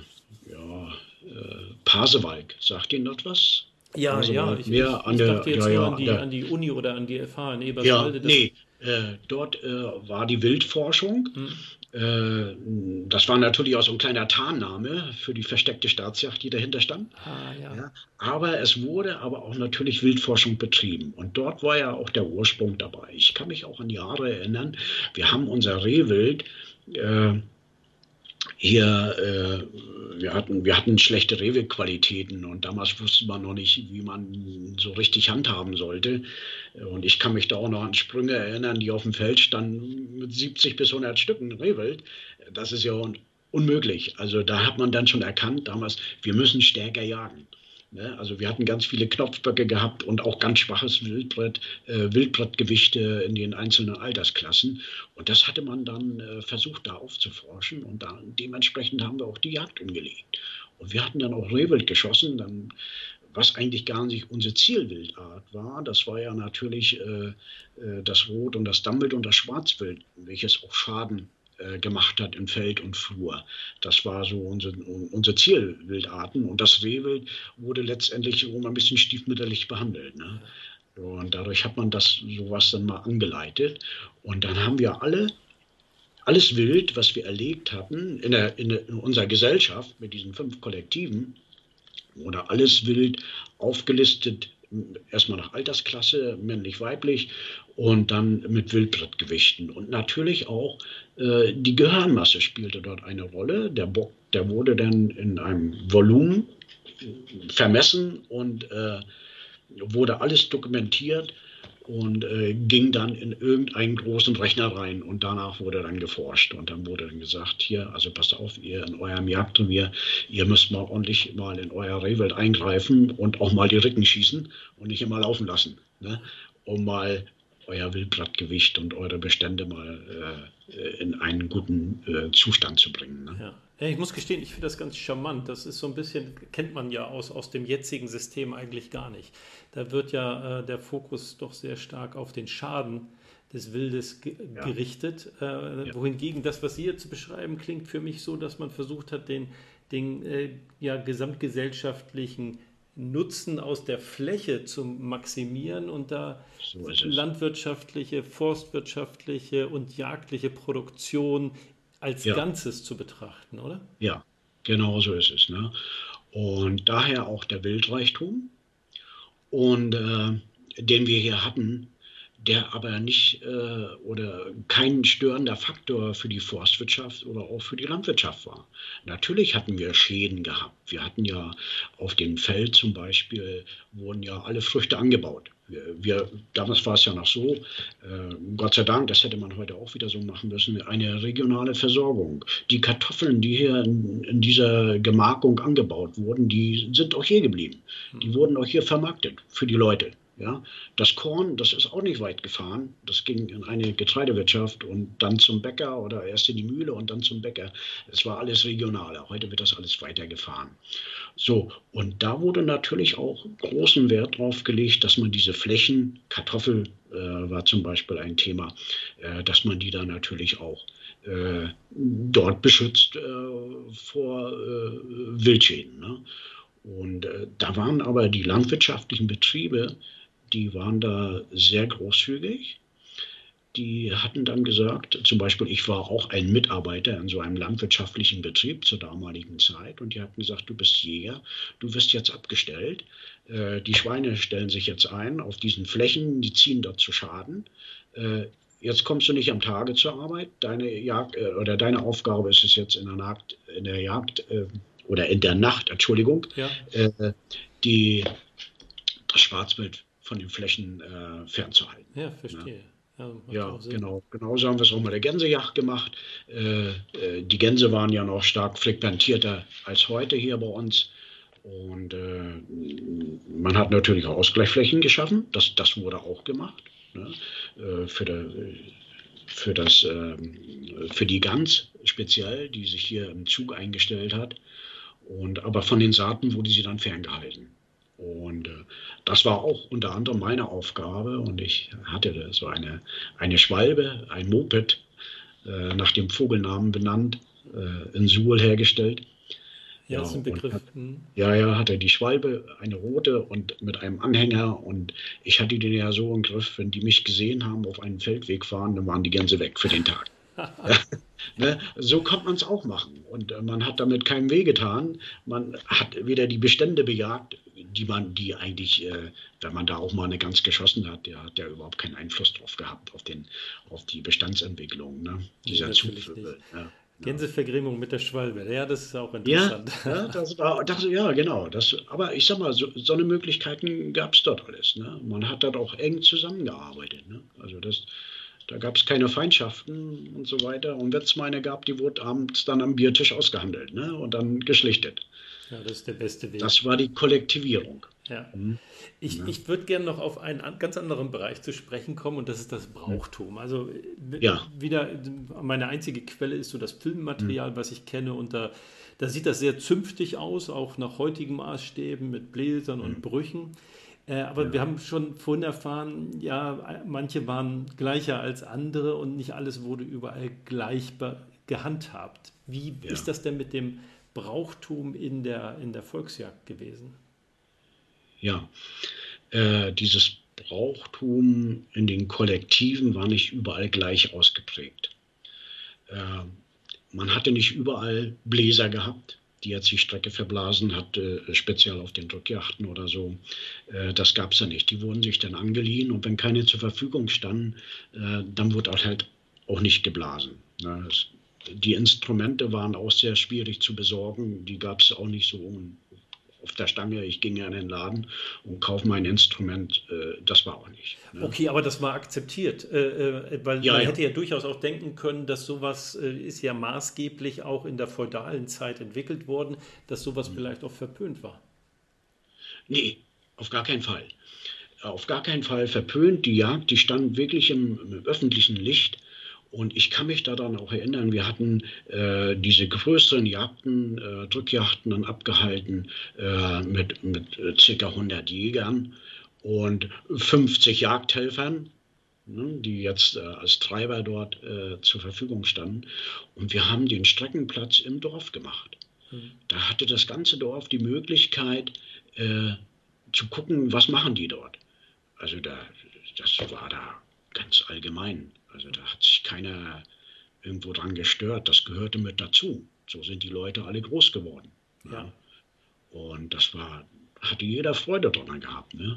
B: ja, Pasewalk. Sagt Ihnen das was?
A: Ja, ja,
B: Pasewalk, mehr an
A: ich
B: der,
A: dachte jetzt
B: ja,
A: nur
B: ja,
A: an
B: an der,
A: an die Uni oder an die FH in
B: ja,
A: Eberswalde.
B: nee, dort war die Wildforschung.
A: Hm,
B: Das war natürlich auch so ein kleiner Tarnname für die versteckte Staatsjacht, die dahinter stand.
A: ja,
B: Ja, aber es wurde aber auch natürlich Wildforschung betrieben. Und dort war ja auch der Ursprung dabei. Ich kann mich auch an Jahre erinnern, wir haben unser Rehwild äh, hier, wir hatten schlechte Rehwildqualitäten und damals wusste man noch nicht, wie man so richtig handhaben sollte. Und ich kann mich da auch noch an Sprünge erinnern, die auf dem Feld standen mit 70 bis 100 Stücken Rehwild. Das ist ja unmöglich. Also da hat man dann schon erkannt damals, wir müssen stärker jagen. Ne? Also wir hatten ganz viele Knopfböcke gehabt und auch ganz schwaches Wildbrettgewichte in den einzelnen Altersklassen. Und das hatte man dann versucht, da aufzuforschen. Und dementsprechend haben wir auch die Jagd umgelegt. Und wir hatten dann auch Rehwild geschossen, was eigentlich gar nicht unsere Zielwildart war. Das war ja natürlich das Rot- und das Dammwild und das Schwarzwild, welches auch Schaden gemacht hat in Feld und Flur. Das war so unsere Zielwildarten. Und das Rehwild wurde letztendlich so ein bisschen stiefmütterlich behandelt. Ne? Und dadurch hat man sowas dann mal angeleitet. Und dann haben wir alle alles Wild, was wir erlegt hatten in unserer Gesellschaft mit diesen 5 Kollektiven, wurde alles Wild aufgelistet, erstmal nach Altersklasse, männlich, weiblich und dann mit Wildbrettgewichten. Und natürlich auch die Gehörmasse spielte dort eine Rolle. Der Bock, der wurde dann in einem Volumen vermessen und wurde alles dokumentiert und ging dann in irgendeinen großen Rechner rein und danach wurde dann geforscht und dann wurde dann gesagt, hier, also passt auf, ihr in eurem Jagdrevier, ihr müsst mal ordentlich mal in euer Rehwild eingreifen und auch mal die Ricken schießen und nicht immer laufen lassen, ne? Um mal euer Wildbrettgewicht und eure Bestände mal in einen guten Zustand zu bringen. Ne?
A: Ja. Ja, ich muss gestehen, ich finde das ganz charmant. Das ist so ein bisschen, kennt man ja aus dem jetzigen System eigentlich gar nicht. Da wird ja der Fokus doch sehr stark auf den Schaden des Wildes
B: Ja,
A: gerichtet.
B: ja,
A: Wohingegen das, was Sie jetzt beschreiben, klingt für mich so, dass man versucht hat, den ja, gesamtgesellschaftlichen Nutzen aus der Fläche zu maximieren und da
B: so ist es.
A: landwirtschaftliche, forstwirtschaftliche und jagdliche Produktion als
B: Ja,
A: Ganzes zu betrachten, oder?
B: ja, genau so ist es. Ne? Und daher auch der Wildreichtum. Und den wir hier hatten, der aber nicht oder kein störender Faktor für die Forstwirtschaft oder auch für die Landwirtschaft war. Natürlich hatten wir Schäden gehabt. Wir hatten ja auf dem Feld zum Beispiel, wurden ja alle Früchte angebaut. Damals war es ja noch so, Gott sei Dank, das hätte man heute auch wieder so machen müssen, eine regionale Versorgung. Die Kartoffeln, die hier in dieser Gemarkung angebaut wurden, die sind auch hier geblieben. Die wurden auch hier vermarktet für die Leute. Ja, das Korn, das ist auch nicht weit gefahren. Das ging in eine Getreidewirtschaft und dann zum Bäcker oder erst in die Mühle und dann zum Bäcker. Es war alles regionaler. Heute wird das alles weitergefahren. So, und da wurde natürlich auch großen Wert drauf gelegt, dass man diese Flächen, Kartoffel war zum Beispiel ein Thema, dass man die dann natürlich auch dort beschützt vor Wildschäden. Ne? Und da waren aber die landwirtschaftlichen Betriebe, die waren da sehr großzügig. Die hatten dann gesagt, zum Beispiel, ich war auch ein Mitarbeiter in so einem landwirtschaftlichen Betrieb zur damaligen Zeit und die hatten gesagt, du bist Jäger, du wirst jetzt abgestellt, die Schweine stellen sich jetzt ein auf diesen Flächen, die ziehen dort zu Schaden. Jetzt kommst du nicht am Tage zur Arbeit, deine Jagd oder deine Aufgabe ist es jetzt in der Jagd oder in der Nacht, Entschuldigung,
A: Ja,
B: äh, die, das Schwarzwild von den Flächen fernzuhalten.
A: ja,
B: Ne?
A: verstehe. Ja, macht
B: Ja,
A: auch Sinn.
B: genau. Genauso haben wir es auch mit der Gänsejagd gemacht. Die Gänse waren ja noch stark frequentierter als heute hier bei uns. Und man hat natürlich auch Ausgleichsflächen geschaffen. Das wurde auch gemacht. Ne? Äh, für, der, für, für die Gans speziell, die sich hier im Zug eingestellt hat. Aber von den Saaten wurde sie dann ferngehalten. Und das war auch unter anderem meine Aufgabe. Und ich hatte so eine Schwalbe, ein Moped, nach dem Vogelnamen benannt, in Suhl hergestellt.
A: Ja,
B: Ja,
A: ist ein
B: und
A: Begriff. Hm.
B: ja, hatte die Schwalbe, eine rote und mit einem Anhänger. Und ich hatte den ja so im Griff, wenn die mich gesehen haben, auf einen Feldweg fahren, dann waren die Gänse weg für den Tag. Ne? So kann man es auch machen. Und man hat damit keinem wehgetan. Man hat wieder die Bestände bejagt, die eigentlich, wenn man da auch mal eine Gans geschossen hat, der hat ja überhaupt keinen Einfluss drauf gehabt, auf die Bestandsentwicklung, ne?
A: Nee,
B: Dieser
A: natürlich nicht.
B: Zugvögel. Ja, ja.
A: Gänsevergrämung mit der Schwalbe. Ja, das ist auch
B: Ja,
A: interessant.
B: ja, ja, genau. Aber ich sag mal, so eine Möglichkeiten gab es dort alles. Ne? Man hat dort auch eng zusammengearbeitet. Ne? Also da gab es keine Feindschaften und so weiter. Und wenn es mal eine gab, die wurde abends dann am Biertisch ausgehandelt, ne? Und dann geschlichtet.
A: Ja, das ist der beste Weg.
B: Das war die Kollektivierung.
A: Ja.
B: Hm, ne?
A: Ich würde gerne noch auf einen ganz anderen Bereich zu sprechen kommen und das ist das
B: Hm.
A: Brauchtum. Also
B: Ja,
A: wieder meine einzige Quelle ist so das
B: hm,
A: Filmmaterial, was ich kenne und da sieht das sehr zünftig aus, auch nach heutigen Maßstäben mit Bläsern und
B: hm,
A: Brüchen. Aber wir
B: ja,
A: haben schon vorhin erfahren, ja, manche waren gleicher als andere und nicht alles wurde überall gleich gehandhabt. Wie ist
B: ja,
A: das denn mit dem Brauchtum in der Volksjagd gewesen?
B: ja. Dieses Brauchtum in den Kollektiven war nicht überall gleich ausgeprägt. Äh, Man hatte nicht überall Bläser gehabt, die jetzt die Strecke verblasen hat, speziell auf den Drückjachten oder so. Das gab es ja nicht. Die wurden sich dann angeliehen und wenn keine zur Verfügung standen, dann wurde halt auch nicht geblasen. Ne? Die Instrumente waren auch sehr schwierig zu besorgen. Die gab es auch nicht so auf der Stange. Ich ging ja in den Laden und kaufe mein Instrument. Das war auch nicht. Ne?
A: Okay, aber das war akzeptiert, weil
B: Ja,
A: man
B: ja.
A: hätte ja durchaus auch denken können, dass sowas ist ja maßgeblich auch in der feudalen Zeit entwickelt worden, dass sowas vielleicht auch verpönt war.
B: Nee, auf gar keinen Fall. Auf gar keinen Fall verpönt. Die Jagd, die stand wirklich im öffentlichen Licht. Und ich kann mich daran auch erinnern, wir hatten diese größeren Jagden, Drückjagden dann abgehalten mit circa 100 Jägern und 50 Jagdhelfern, ne, die jetzt als Treiber dort zur Verfügung standen. Und wir haben den Streckenplatz im Dorf gemacht.
A: Hm.
B: Da hatte das ganze Dorf die Möglichkeit äh, zu gucken, was machen die dort. Also das war da ganz allgemein. Also da hat sich keiner irgendwo dran gestört. Das gehörte mit dazu. So sind die Leute alle groß geworden.
A: Ja,
B: Ja. Und hatte jeder Freude daran gehabt. Ne?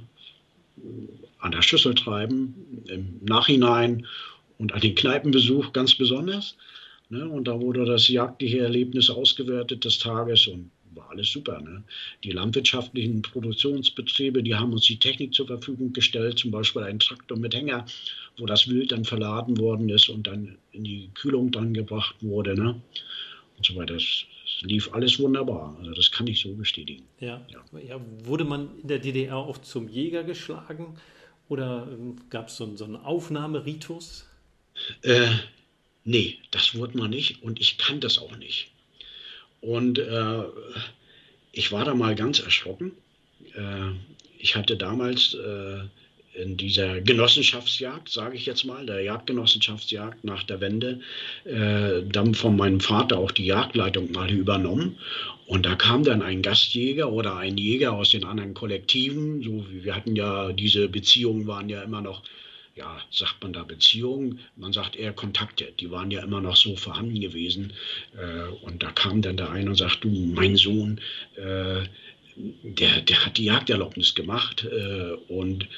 B: An der Schüssel treiben, im Nachhinein und an den Kneipenbesuch ganz besonders. Ne? Und da wurde das jagdliche Erlebnis ausgewertet des Tages und war alles super. Ne? Die landwirtschaftlichen Produktionsbetriebe, die haben uns die Technik zur Verfügung gestellt, zum Beispiel einen Traktor mit Hänger, wo das Wild dann verladen worden ist und dann in die Kühlung dann gebracht wurde. Ne? Und so weiter. Das lief alles wunderbar. Also das kann ich so bestätigen.
A: ja.
B: Ja.
A: Ja, wurde man in der DDR auch zum Jäger geschlagen oder gab es so einen Aufnahmeritus?
B: Äh, Nee, das wurde man nicht und ich kann das auch nicht. Und ich war da mal ganz erschrocken. Äh, Ich hatte damals in dieser Genossenschaftsjagd, sage ich jetzt mal, der Jagdgenossenschaftsjagd nach der Wende, dann von meinem Vater auch die Jagdleitung mal übernommen. Und da kam dann ein Gastjäger oder ein Jäger aus den anderen Kollektiven. So, wir hatten ja, diese Beziehungen waren ja immer noch, ja, sagt man da Beziehungen? Man sagt eher Kontakte. Die waren ja immer noch so vorhanden gewesen. Und da kam dann der ein und sagt, du, mein Sohn, der hat die Jagderlaubnis gemacht und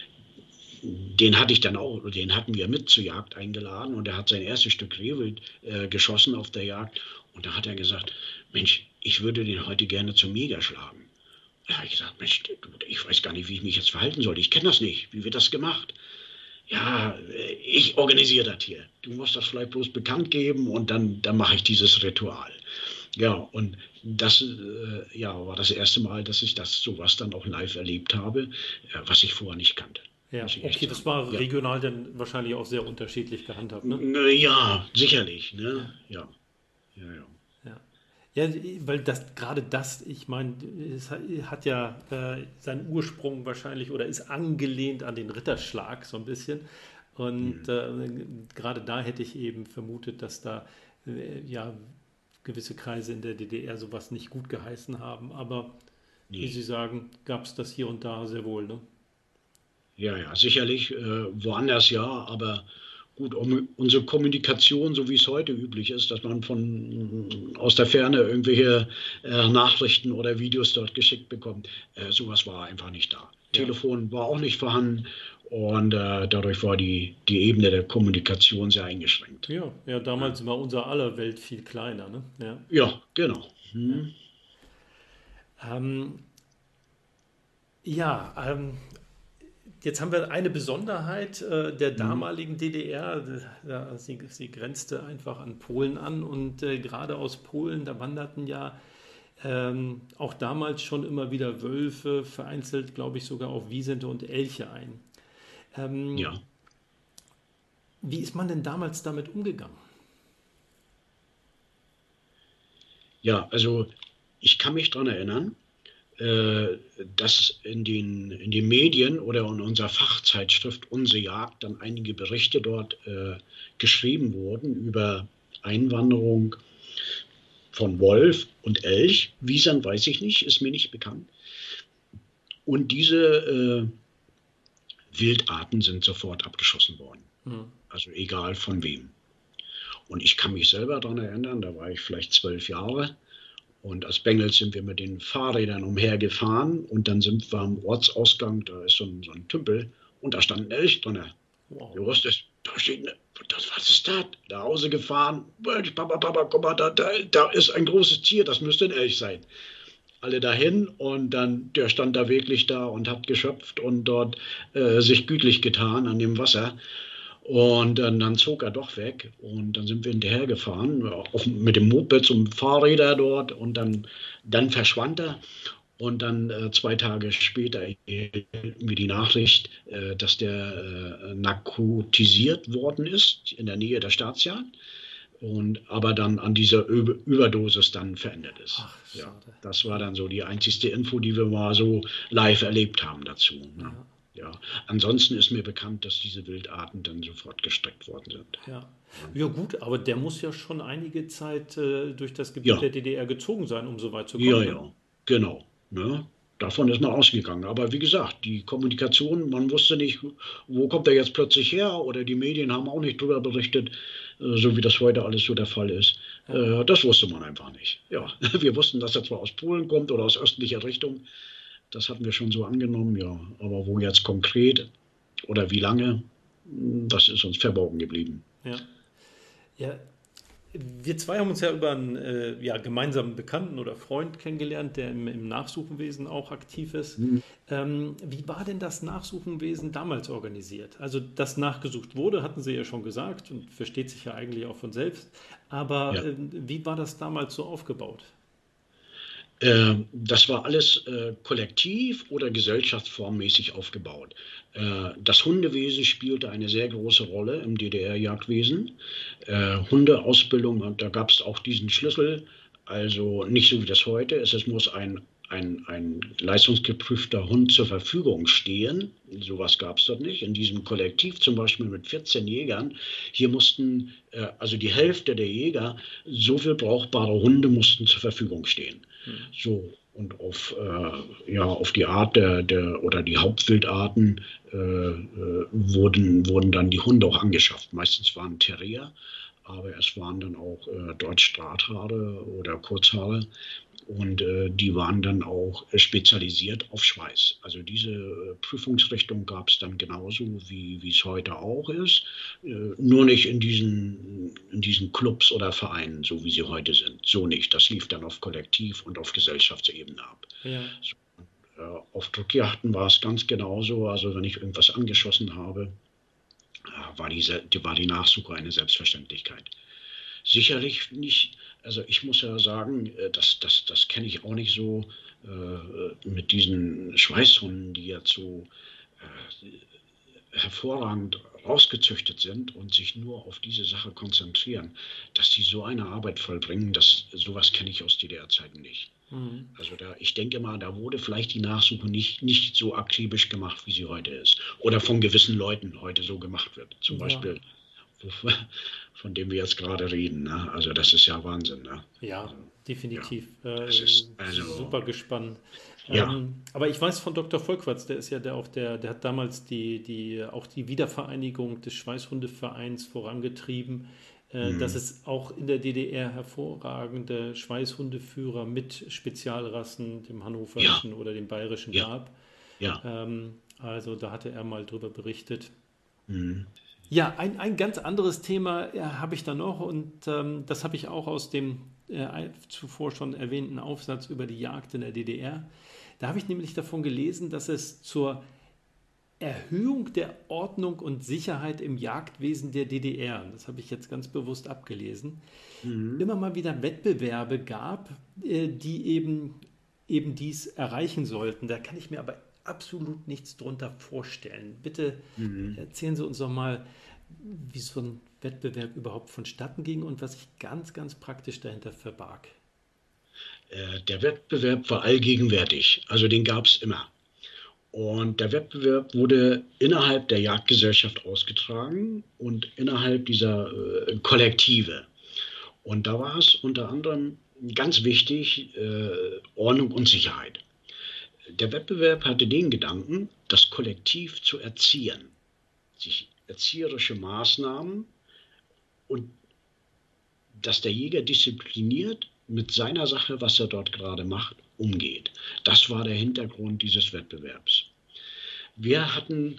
B: den hatten wir mit zur Jagd eingeladen und er hat sein erstes Stück Rehwild geschossen auf der Jagd und da hat er gesagt, Mensch, ich würde den heute gerne zum Jäger schlagen. Da habe ich gesagt, Mensch, ich weiß gar nicht, wie ich mich jetzt verhalten soll. Ich kenne das nicht. Wie wird das gemacht? Ja, ich organisiere das hier. Du musst das vielleicht bloß bekannt geben und dann mache ich dieses Ritual. Ja, und das ja, war das erste Mal, dass ich sowas dann auch live erlebt habe, was ich vorher nicht kannte,
A: Ja,
B: muss ich echt
A: okay, das
B: sagen.
A: war
B: Ja,
A: regional dann wahrscheinlich auch sehr unterschiedlich gehandhabt, ne?
B: ja, sicherlich, ne?
A: Ja.
B: Ja, ja, ja.
A: Ja. Ja, weil das gerade das, ich meine, es hat ja seinen Ursprung wahrscheinlich oder ist angelehnt an den Ritterschlag so ein bisschen. Und
B: Hm.
A: gerade da hätte ich eben vermutet, dass da ja gewisse Kreise in der DDR sowas nicht gut geheißen haben. Aber wie Sie
B: Nee.
A: sagen, gab es das hier und da sehr wohl, ne?
B: Ja, ja, sicherlich, woanders ja, aber gut, unsere Kommunikation, so wie es heute üblich ist, dass man aus der Ferne irgendwelche Nachrichten oder Videos dort geschickt bekommt, sowas war einfach nicht da.
A: Ja.
B: Telefon war auch nicht vorhanden und dadurch war die Ebene der Kommunikation sehr eingeschränkt.
A: Ja, ja,
B: Ja,
A: damals war unser aller Welt viel kleiner, ne? Ja,
B: ja, genau.
A: ja.
B: Hm.
A: Ähm, ja, jetzt haben wir eine Besonderheit der
B: Hm.
A: damaligen DDR. Sie grenzte einfach an Polen an und gerade aus Polen, da wanderten ja auch damals schon immer wieder Wölfe, vereinzelt glaube ich sogar auch Wisente und Elche ein. Ähm,
B: Ja,
A: Wie ist man denn damals damit umgegangen?
B: ja, also ich kann mich daran erinnern, äh, dass in den Medien oder in unserer Fachzeitschrift Unsere Jagd dann einige Berichte dort geschrieben wurden über Einwanderung von Wolf und Elch. Wiesern weiß ich nicht, ist mir nicht bekannt. Und diese Wildarten sind sofort abgeschossen worden.
A: Hm.
B: Also egal von wem. Und ich kann mich selber daran erinnern, da war ich vielleicht 12 Jahre. Und als Bengels sind wir mit den Fahrrädern umhergefahren und dann sind wir am Ortsausgang, da ist so ein Tümpel und da stand ein Elch drin.
A: Wow.
B: Du wusstest, da steht, was ist das? Nach Hause gefahren, Papa, guck mal, da ist ein großes Tier, das müsste ein Elch sein. Alle dahin und dann, der stand da wirklich da und hat geschöpft und dort sich gütlich getan an dem Wasser. Und dann zog er doch weg und dann sind wir hinterher gefahren, mit dem Moped zum Fahrräder dort und dann verschwand er. Und dann 2 Tage später erhielten wir die Nachricht, dass der narkotisiert worden ist in der Nähe der Staatsjagd und aber dann an dieser Überdosis dann verendet ist.
A: Ach,
B: Ja,
A: schade.
B: das war dann so die einzigste Info, die wir mal so live erlebt haben dazu. Ne?
A: Ja.
B: Ja, ansonsten ist mir bekannt, dass diese Wildarten dann sofort gestreckt worden sind.
A: Ja. Ja gut, aber der muss ja schon einige Zeit durch das Gebiet
B: Ja,
A: der DDR gezogen sein, um so weit zu
B: ja,
A: kommen, ne?
B: ja, genau. Ne? Davon ist man ausgegangen. Aber wie gesagt, die Kommunikation, man wusste nicht, wo kommt er jetzt plötzlich her, oder die Medien haben auch nicht drüber berichtet, so wie das heute alles so der Fall ist.
A: Ja,
B: Das wusste man einfach nicht. Ja, wir wussten, dass er zwar aus Polen kommt oder aus östlicher Richtung, das hatten wir schon so angenommen, ja. Aber wo jetzt konkret oder wie lange, das ist uns verborgen geblieben.
A: ja. Ja, wir zwei haben uns ja über einen ja, gemeinsamen Bekannten oder Freund kennengelernt, der im Nachsuchenwesen auch aktiv ist.
B: Hm.
A: Wie war denn das Nachsuchenwesen damals organisiert? Also, dass nachgesucht wurde, hatten Sie ja schon gesagt und versteht sich ja eigentlich auch von selbst. Aber
B: Ja.
A: wie war das damals so aufgebaut?
B: Das war alles kollektiv oder gesellschaftsformmäßig aufgebaut. Das Hundewesen spielte eine sehr große Rolle im DDR-Jagdwesen. Hundeausbildung, und da gab es auch diesen Schlüssel, also nicht so wie das heute ist, es muss ein leistungsgeprüfter Hund zur Verfügung stehen. Sowas gab es dort nicht. In diesem Kollektiv zum Beispiel mit 14 Jägern, hier mussten also die Hälfte der Jäger, so viel brauchbare Hunde mussten zur Verfügung stehen. So, und auf die Art oder die Hauptwildarten wurden dann die Hunde auch angeschafft. Meistens waren Terrier, aber es waren dann auch Deutsch-Drahthaare oder Kurzhaare. Und die waren dann auch spezialisiert auf Schweiß. Also diese Prüfungsrichtung gab es dann genauso, wie es heute auch ist. Nur nicht in diesen Clubs oder Vereinen, so wie sie heute sind. So nicht. Das lief dann auf Kollektiv- und auf Gesellschaftsebene ab.
A: Ja,
B: So, auf Druckjachten war es ganz genauso. Also wenn ich irgendwas angeschossen habe, war die Nachsuche eine Selbstverständlichkeit. Sicherlich nicht, also ich muss ja sagen, das kenne ich auch nicht so mit diesen Schweißhunden, die jetzt so hervorragend rausgezüchtet sind und sich nur auf diese Sache konzentrieren, dass die so eine Arbeit vollbringen, sowas kenne ich aus DDR-Zeiten nicht.
A: mhm.
B: Also ich denke mal, da wurde vielleicht die Nachsuche nicht so akribisch gemacht, wie sie heute ist. Oder von gewissen Leuten heute so gemacht wird. Zum
A: Ja,
B: Beispiel von dem wir jetzt gerade reden. Ne? Also das ist ja Wahnsinn. Ne?
A: ja,
B: Also, ja,
A: definitiv.
B: das ist
A: Super gespannt.
B: ja,
A: Aber ich weiß von Dr. Volkwarz, der ist ja der hat damals auch die Wiedervereinigung des Schweißhundevereins vorangetrieben, dass
B: hm,
A: es auch in der DDR hervorragende Schweißhundeführer mit Spezialrassen, dem
B: ja,
A: hannoverischen oder dem bayerischen
B: ja,
A: gab.
B: ja,
A: Also da hatte er mal drüber berichtet.
B: hm,
A: Ja, ein ganz anderes Thema habe ich da noch und das habe ich auch aus dem zuvor schon erwähnten Aufsatz über die Jagd in der DDR. Da habe ich nämlich davon gelesen, dass es zur Erhöhung der Ordnung und Sicherheit im Jagdwesen der DDR, das habe ich jetzt ganz bewusst abgelesen,
B: hm,
A: immer mal wieder Wettbewerbe gab, die eben dies erreichen sollten. Da kann ich mir aber absolut nichts drunter vorstellen. Bitte
B: hm.
A: erzählen Sie uns doch mal, wie so ein Wettbewerb überhaupt vonstatten ging und was sich ganz, ganz praktisch dahinter verbarg.
B: Der Wettbewerb war allgegenwärtig. Also den gab es immer. Und der Wettbewerb wurde innerhalb der Jagdgesellschaft ausgetragen und innerhalb dieser Kollektive. Und da war es unter anderem ganz wichtig, Ordnung und Sicherheit. Der Wettbewerb hatte den Gedanken, das Kollektiv zu erziehen, sich erzieherische Maßnahmen und dass der Jäger diszipliniert mit seiner Sache, was er dort gerade macht, umgeht. Das war der Hintergrund dieses Wettbewerbs. Wir hatten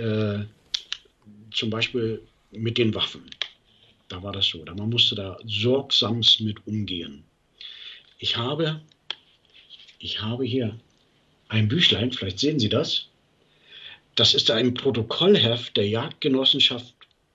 B: zum Beispiel mit den Waffen, da war das so, man musste da sorgsamst mit umgehen. Ich habe hier ein Büchlein, vielleicht sehen Sie das. Das ist ein Protokollheft der Jagdgenossenschaft,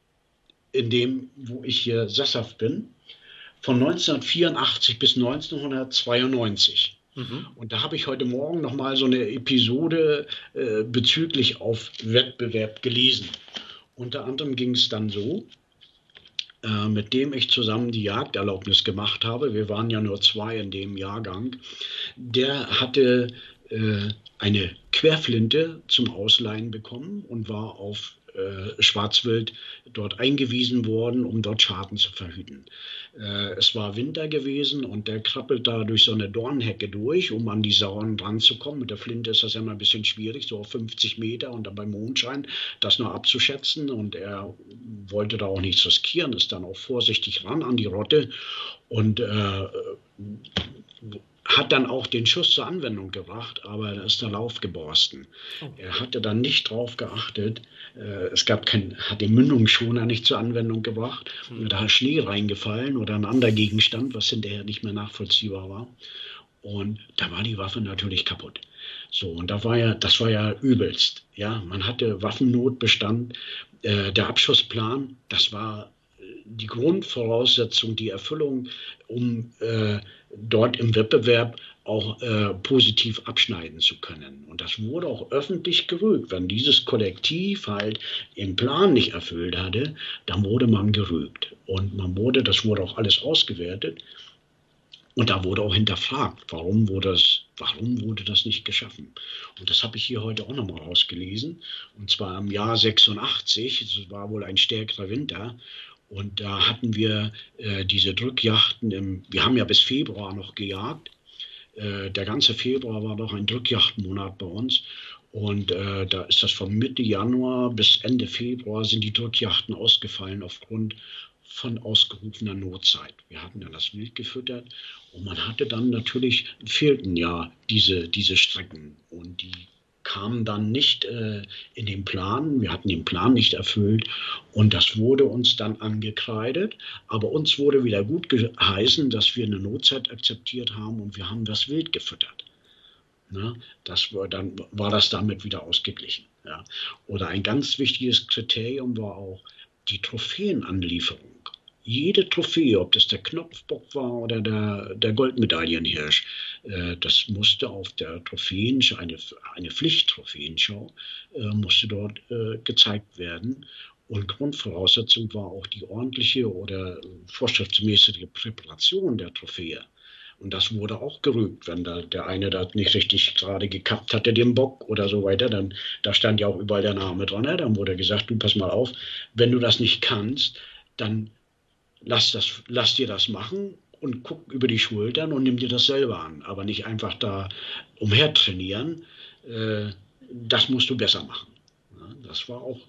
B: wo ich hier sesshaft bin, von 1984 bis 1992. Und da habe ich heute Morgen noch mal so eine Episode bezüglich auf Wettbewerb gelesen. Unter anderem ging es dann so, mit dem ich zusammen die Jagderlaubnis gemacht habe. Wir waren ja nur 2 in dem Jahrgang. Der hatte eine Querflinte zum Ausleihen bekommen und war auf Schwarzwild dort eingewiesen worden, um dort Schaden zu verhüten. Es war Winter gewesen und der krabbelt da durch so eine Dornhecke durch, um an die Sauen dran zu kommen. Mit der Flinte ist das ja immer ein bisschen schwierig, so auf 50 Meter und dann beim Mondschein das noch abzuschätzen. Und er wollte da auch nichts riskieren, ist dann auch vorsichtig ran an die Rotte und hat dann auch den Schuss zur Anwendung gebracht, aber da ist der Lauf geborsten. Er hatte dann nicht drauf geachtet. Hat den Mündungsschoner nicht zur Anwendung gebracht. Und da ist Schnee reingefallen oder ein anderer Gegenstand, was hinterher nicht mehr nachvollziehbar war. Und da war die Waffe natürlich kaputt. So, und das war ja übelst. Ja, man hatte Waffennotbestand. Der Abschussplan, das war die Grundvoraussetzung, die Erfüllung, um dort im Wettbewerb auch positiv abschneiden zu können. Und das wurde auch öffentlich gerügt. Wenn dieses Kollektiv halt den Plan nicht erfüllt hatte, dann wurde man gerügt. Und das wurde auch alles ausgewertet. Und da wurde auch hinterfragt, warum wurde das nicht geschaffen? Und das habe ich hier heute auch nochmal rausgelesen. Und zwar im Jahr 86, es war wohl ein stärkerer Winter. Und da hatten wir diese Drückjachten, wir haben ja bis Februar noch gejagt. Der ganze Februar war noch ein Drückjagdmonat bei uns. Und da ist das von Mitte Januar bis Ende Februar sind die Drückjachten ausgefallen aufgrund von ausgerufener Notzeit. Wir hatten dann das Wild gefüttert und man hatte dann natürlich, fehlten ja diese Strecken und die kamen dann nicht in den Plan. Wir hatten den Plan nicht erfüllt und das wurde uns dann angekreidet. Aber uns wurde wieder gut geheißen, dass wir eine Notzeit akzeptiert haben und wir haben das Wild gefüttert. Na, dann war das damit wieder ausgeglichen. Ja. Oder ein ganz wichtiges Kriterium war auch die Trophäenanlieferung. Jede Trophäe, ob das der Knopfbock war oder der Goldmedaillenhirsch, das musste auf der Trophäenschau, eine Pflichttrophäenschau, musste dort gezeigt werden. Und Grundvoraussetzung war auch die ordentliche oder vorschriftsmäßige Präparation der Trophäe. Und das wurde auch gerügt, wenn der eine da nicht richtig gerade gekappt hatte, den Bock oder so weiter, dann da stand ja auch überall der Name dran. Ne? Dann wurde gesagt, du pass mal auf, wenn du das nicht kannst, dann lass dir das machen und guck über die Schultern und nimm dir das selber an. Aber nicht einfach da umher trainieren. Das musst du besser machen. Ja, das war auch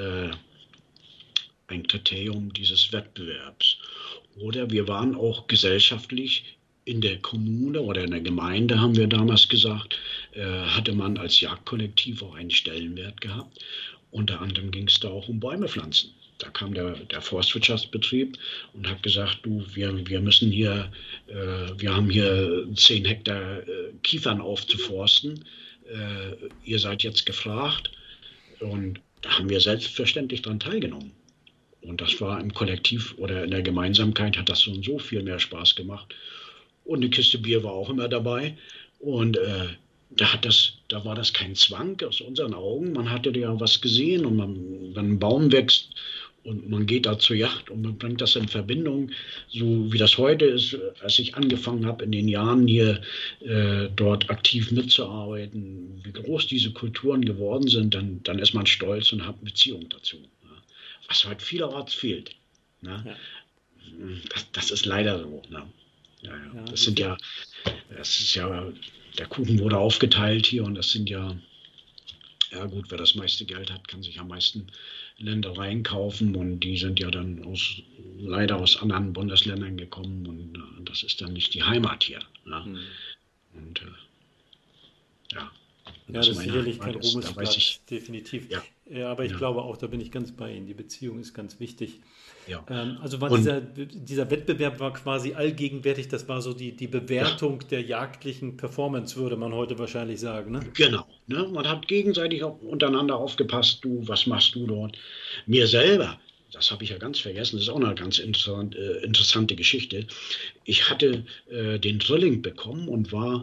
B: ein Kriterium dieses Wettbewerbs. Oder wir waren auch gesellschaftlich in der Kommune oder in der Gemeinde, haben wir damals gesagt, hatte man als Jagdkollektiv auch einen Stellenwert gehabt. Unter anderem ging es da auch um Bäume pflanzen. Da kam der Forstwirtschaftsbetrieb und hat gesagt, wir müssen hier, wir haben hier 10 Hektar Kiefern aufzuforsten. Ihr seid jetzt gefragt. Und da haben wir selbstverständlich daran teilgenommen. Und das war im Kollektiv oder in der Gemeinsamkeit hat das so und so viel mehr Spaß gemacht. Und eine Kiste Bier war auch immer dabei. Und da war das kein Zwang aus unseren Augen. Man hatte ja was gesehen und wenn ein Baum wächst und man geht da zur Jagd und man bringt das in Verbindung, so wie das heute ist, als ich angefangen habe in den Jahren hier dort aktiv mitzuarbeiten, wie groß diese Kulturen geworden sind, dann ist man stolz und hat eine Beziehung dazu. Ja. Was halt vielerorts fehlt. Ne? Ja. Das ist leider so. Ne? Ja. Das ist ja, der Kuchen wurde aufgeteilt hier und das sind ja gut, wer das meiste Geld hat, kann sich am meisten Ländereien kaufen und die sind ja dann aus leider aus anderen Bundesländern gekommen und das ist dann nicht die Heimat hier. Ja. Und ja,
A: Ja, das ist sicherlich kein
B: Da weiß
A: Ruhmesblatt,
B: ich,
A: definitiv.
B: ja,
A: Aber ich
B: ja,
A: glaube auch, da bin ich ganz bei Ihnen. Die Beziehung ist ganz wichtig.
B: ja.
A: Also war
B: Und
A: dieser Wettbewerb war quasi allgegenwärtig. Das war so die
B: ja,
A: Bewertung der jagdlichen Performance, würde man heute wahrscheinlich sagen, ne?
B: genau. Ne? Man hat gegenseitig auch untereinander aufgepasst, du, was machst du dort? Mir selber, das habe ich ja ganz vergessen, das ist auch eine ganz interessante Geschichte. Ich hatte den Drilling bekommen und war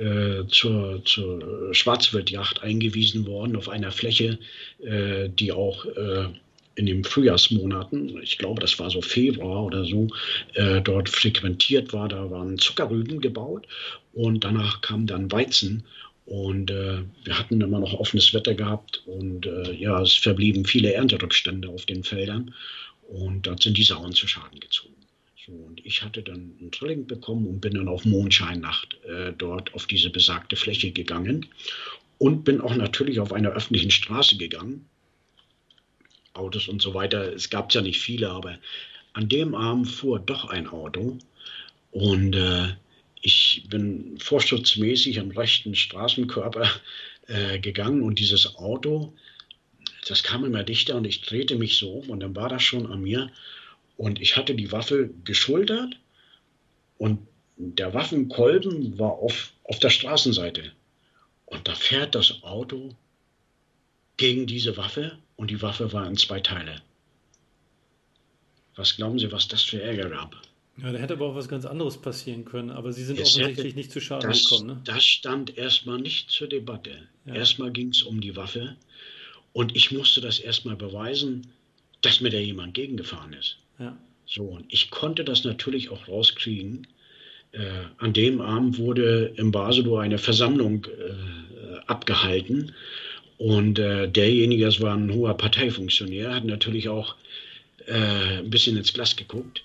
B: zur Schwarzwildjagd eingewiesen worden auf einer Fläche, die auch in den Frühjahrsmonaten, ich glaube, das war so Februar oder so, dort frequentiert war. Da waren Zuckerrüben gebaut und danach kam dann Weizen. Und wir hatten immer noch offenes Wetter gehabt und ja, es verblieben viele Ernterückstände auf den Feldern und dort sind die Sauen zu Schaden gezogen. So, und ich hatte dann einen Drilling bekommen und bin dann auf Mondscheinnacht dort auf diese besagte Fläche gegangen und bin auch natürlich auf einer öffentlichen Straße gegangen. Autos und so weiter, es gab ja nicht viele, aber an dem Abend fuhr doch ein Auto und ich bin vorschutzmäßig am rechten Straßenkörper gegangen und dieses Auto, das kam immer dichter und ich drehte mich so um und dann war das schon an mir und ich hatte die Waffe geschultert und der Waffenkolben war auf der Straßenseite. Und da fährt das Auto gegen diese Waffe und die Waffe war in zwei Teile. Was glauben Sie, was das für Ärger gab?
A: Ja, da hätte aber auch was ganz anderes passieren können. Aber Sie sind
B: Es hätte,
A: offensichtlich nicht zu Schaden gekommen, ne?
B: das stand erstmal nicht zur Debatte.
A: Ja,
B: Erstmal ging es um die Waffe und ich musste das erstmal beweisen, dass mir da jemand gegengefahren ist.
A: ja.
B: So, und ich konnte das natürlich auch rauskriegen. An dem Abend wurde in Basedow eine Versammlung abgehalten und derjenige, das war ein hoher Parteifunktionär, hat natürlich auch ein bisschen ins Glas geguckt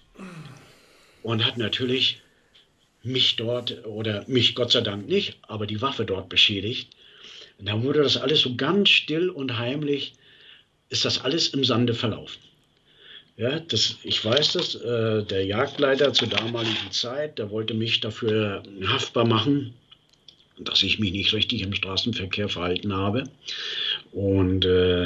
B: und hat natürlich mich dort oder mich Gott sei Dank nicht, aber die Waffe dort beschädigt. Und dann wurde das alles so ganz still und heimlich, ist das alles im Sande verlaufen. Ja, ich weiß das, der Jagdleiter zur damaligen Zeit, der wollte mich dafür haftbar machen, dass ich mich nicht richtig im Straßenverkehr verhalten habe. Und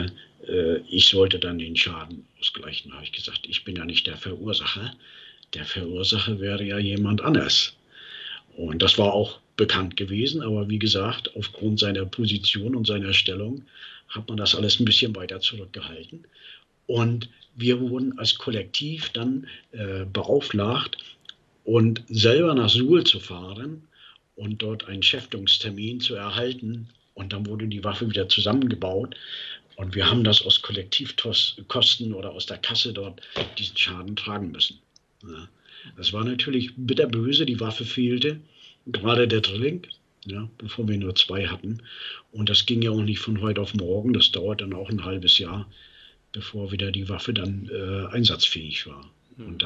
B: ich sollte dann den Schaden ausgleichen. Da habe ich gesagt, ich bin ja nicht der Verursacher. Der Verursacher wäre ja jemand anders. Und das war auch bekannt gewesen, aber wie gesagt, aufgrund seiner Position und seiner Stellung hat man das alles ein bisschen weiter zurückgehalten. Und wir wurden als Kollektiv dann beauftragt, und selber nach Suhl zu fahren und dort einen Schäftungstermin zu erhalten. Und dann wurde die Waffe wieder zusammengebaut. Und wir haben das aus Kollektivkosten oder aus der Kasse dort diesen Schaden tragen müssen. Ja. Das war natürlich bitterböse, die Waffe fehlte, gerade der Drilling, ja, bevor wir nur zwei hatten. Und das ging ja auch nicht von heute auf morgen, das dauert dann auch ein halbes Jahr, bevor wieder die Waffe dann einsatzfähig war. Und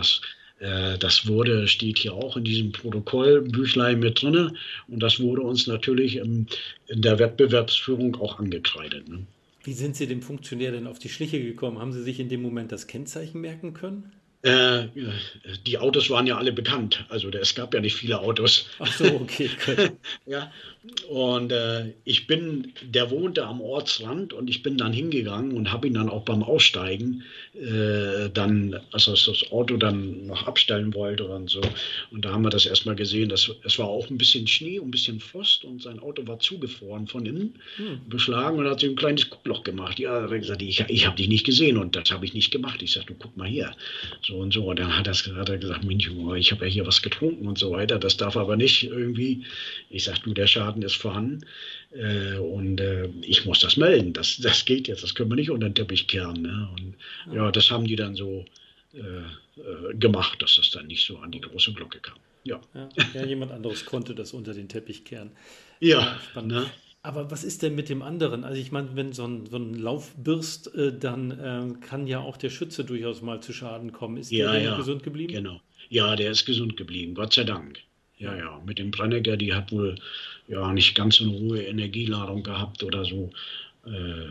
B: das steht hier auch in diesem Protokollbüchlein mit drin. Und das wurde uns natürlich in der Wettbewerbsführung auch angekreidet. Ne?
A: Wie sind Sie dem Funktionär denn auf die Schliche gekommen? Haben Sie sich in dem Moment das Kennzeichen merken können?
B: Die Autos waren ja alle bekannt. Also es gab ja nicht viele Autos.
A: Ach so, okay, gut.
B: Ja, und der wohnte am Ortsrand und ich bin dann hingegangen und habe ihn dann auch beim Aussteigen als er das Auto dann noch abstellen wollte und so. Und da haben wir das erstmal gesehen, es war auch ein bisschen Schnee und ein bisschen Frost und sein Auto war zugefroren von innen, beschlagen und hat sich ein kleines Guckloch gemacht. Ja, hat er gesagt, ich habe dich nicht gesehen und das habe ich nicht gemacht. Ich sage, du guck mal hier. So und so. Und dann hat er gesagt, Mensch, ich habe ja hier was getrunken und so weiter. Das darf aber nicht irgendwie. Ich sage, du, der Schaden ist vorhanden und ich muss das melden. Das geht jetzt, das können wir nicht unter den Teppich kehren. Ne? Und ja, das haben die dann so gemacht, dass das dann nicht so an die große Glocke kam. Ja,
A: Ja, ja, jemand anderes konnte das unter den Teppich kehren.
B: ja,
A: Ja, spannend.
B: ne?
A: Aber was ist denn mit dem anderen? Also ich meine, wenn so ein Lauf birst, dann kann ja auch der Schütze durchaus mal zu Schaden kommen. Ist der
B: Ja,
A: denn
B: ja,
A: gesund geblieben?
B: genau. Ja, der ist gesund geblieben, Gott sei Dank. Ja,
A: Ja,
B: ja, mit dem Brennecker, die hat wohl ja nicht ganz so eine hohe Energieladung gehabt oder so.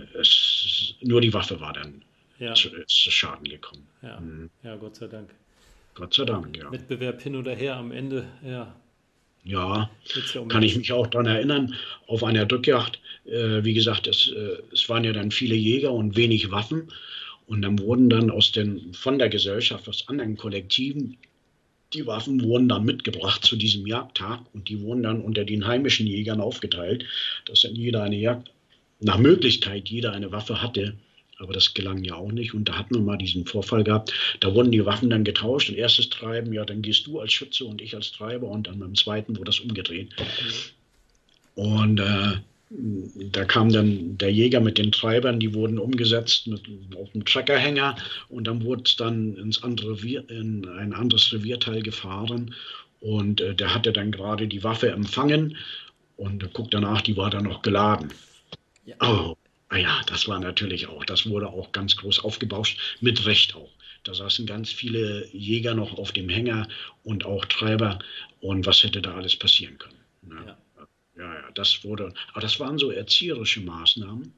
B: Nur die Waffe war dann
A: ja,
B: zu Schaden gekommen.
A: ja,
B: Mhm.
A: ja, Gott sei Dank.
B: Gott sei Dank, ja.
A: Wettbewerb hin oder her, am Ende, ja,
B: Ja,
A: geht es ja um
B: kann ich
A: nichts.
B: mich auch dran erinnern, auf einer Drückjagd, wie gesagt, es waren ja dann viele Jäger und wenig Waffen. Und dann wurden dann von der Gesellschaft, aus anderen Kollektiven, die Waffen wurden dann mitgebracht zu diesem Jagdtag und die wurden dann unter den heimischen Jägern aufgeteilt, dass dann jeder eine Jagd, nach Möglichkeit jeder eine Waffe hatte. Aber das gelang ja auch nicht. Und da hatten wir mal diesen Vorfall gehabt. Da wurden die Waffen dann getauscht. Und erstes Treiben, ja, dann gehst du als Schütze und ich als Treiber. Und dann beim zweiten wurde das umgedreht. Und da kam dann der Jäger mit den Treibern, die wurden umgesetzt auf dem Treckerhänger und dann wurde es dann in ein anderes Revierteil gefahren und der hatte dann gerade die Waffe empfangen und guckt danach, die war dann noch geladen.
A: Ja.
B: Oh, ja, das wurde auch ganz groß aufgebauscht, mit Recht auch. Da saßen ganz viele Jäger noch auf dem Hänger und auch Treiber und was hätte da alles passieren können. Ne?
A: Ja.
B: Ja, aber das waren so erzieherische Maßnahmen,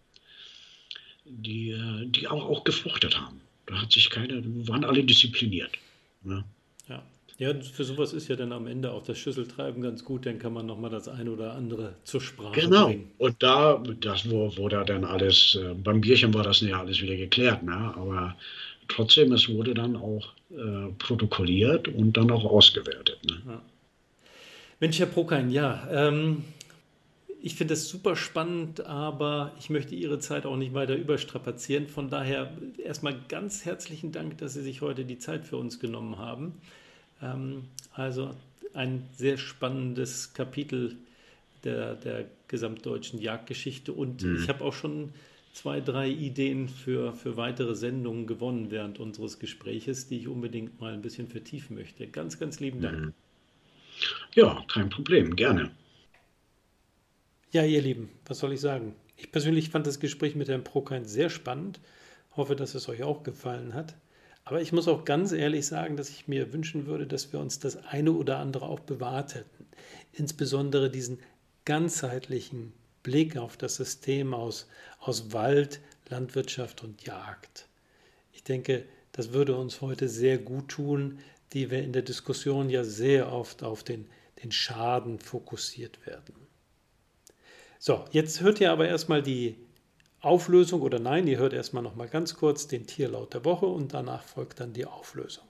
B: die auch gefruchtet haben. Waren alle diszipliniert. Ne?
A: Ja. Ja, für sowas ist ja dann am Ende auch das Schüsseltreiben ganz gut, dann kann man nochmal das eine oder andere zur Sprache
B: Genau.
A: bringen.
B: Und wurde dann alles, beim Bierchen war das ja alles wieder geklärt, ne? Aber trotzdem, es wurde dann auch protokolliert und dann auch ausgewertet. Ne?
A: Ja. Mensch, Herr Prokein, ja, ich finde das super spannend, aber ich möchte Ihre Zeit auch nicht weiter überstrapazieren. Von daher erstmal ganz herzlichen Dank, dass Sie sich heute die Zeit für uns genommen haben. Also ein sehr spannendes Kapitel der gesamtdeutschen Jagdgeschichte und ich
B: Mhm.
A: habe auch schon 2, 3 Ideen für weitere Sendungen gewonnen während unseres Gespräches, die ich unbedingt mal ein bisschen vertiefen möchte. Ganz, ganz lieben Dank.
B: Mhm. Ja, kein Problem, gerne.
A: Ja, ihr Lieben, was soll ich sagen? Ich persönlich fand das Gespräch mit Herrn Prokein sehr spannend. Hoffe, dass es euch auch gefallen hat. Aber ich muss auch ganz ehrlich sagen, dass ich mir wünschen würde, dass wir uns das eine oder andere auch bewahrt hätten. Insbesondere diesen ganzheitlichen Blick auf das System aus Wald, Landwirtschaft und Jagd. Ich denke, das würde uns heute sehr gut tun, die wir in der Diskussion ja sehr oft auf den Schaden fokussiert werden. So, jetzt hört ihr aber erstmal die Auflösung oder nein, ihr hört erstmal noch mal ganz kurz den Tierlaut der Woche und danach folgt dann die Auflösung.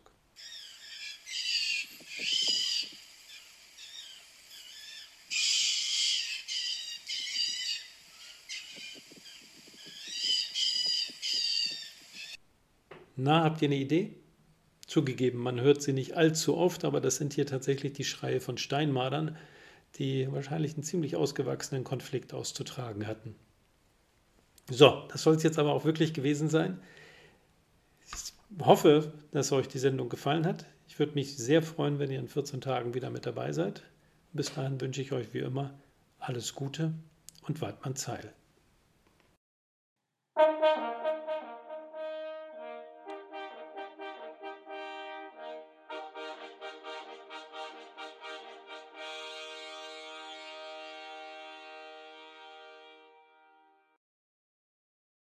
A: Na, habt ihr eine Idee? Zugegeben, man hört sie nicht allzu oft, aber das sind hier tatsächlich die Schreie von Steinmadern, die wahrscheinlich einen ziemlich ausgewachsenen Konflikt auszutragen hatten. So, das soll es jetzt aber auch wirklich gewesen sein. Ich hoffe, dass euch die Sendung gefallen hat. Ich würde mich sehr freuen, wenn ihr in 14 Tagen wieder mit dabei seid. Bis dahin wünsche ich euch wie immer alles Gute und Weidmann Zeil.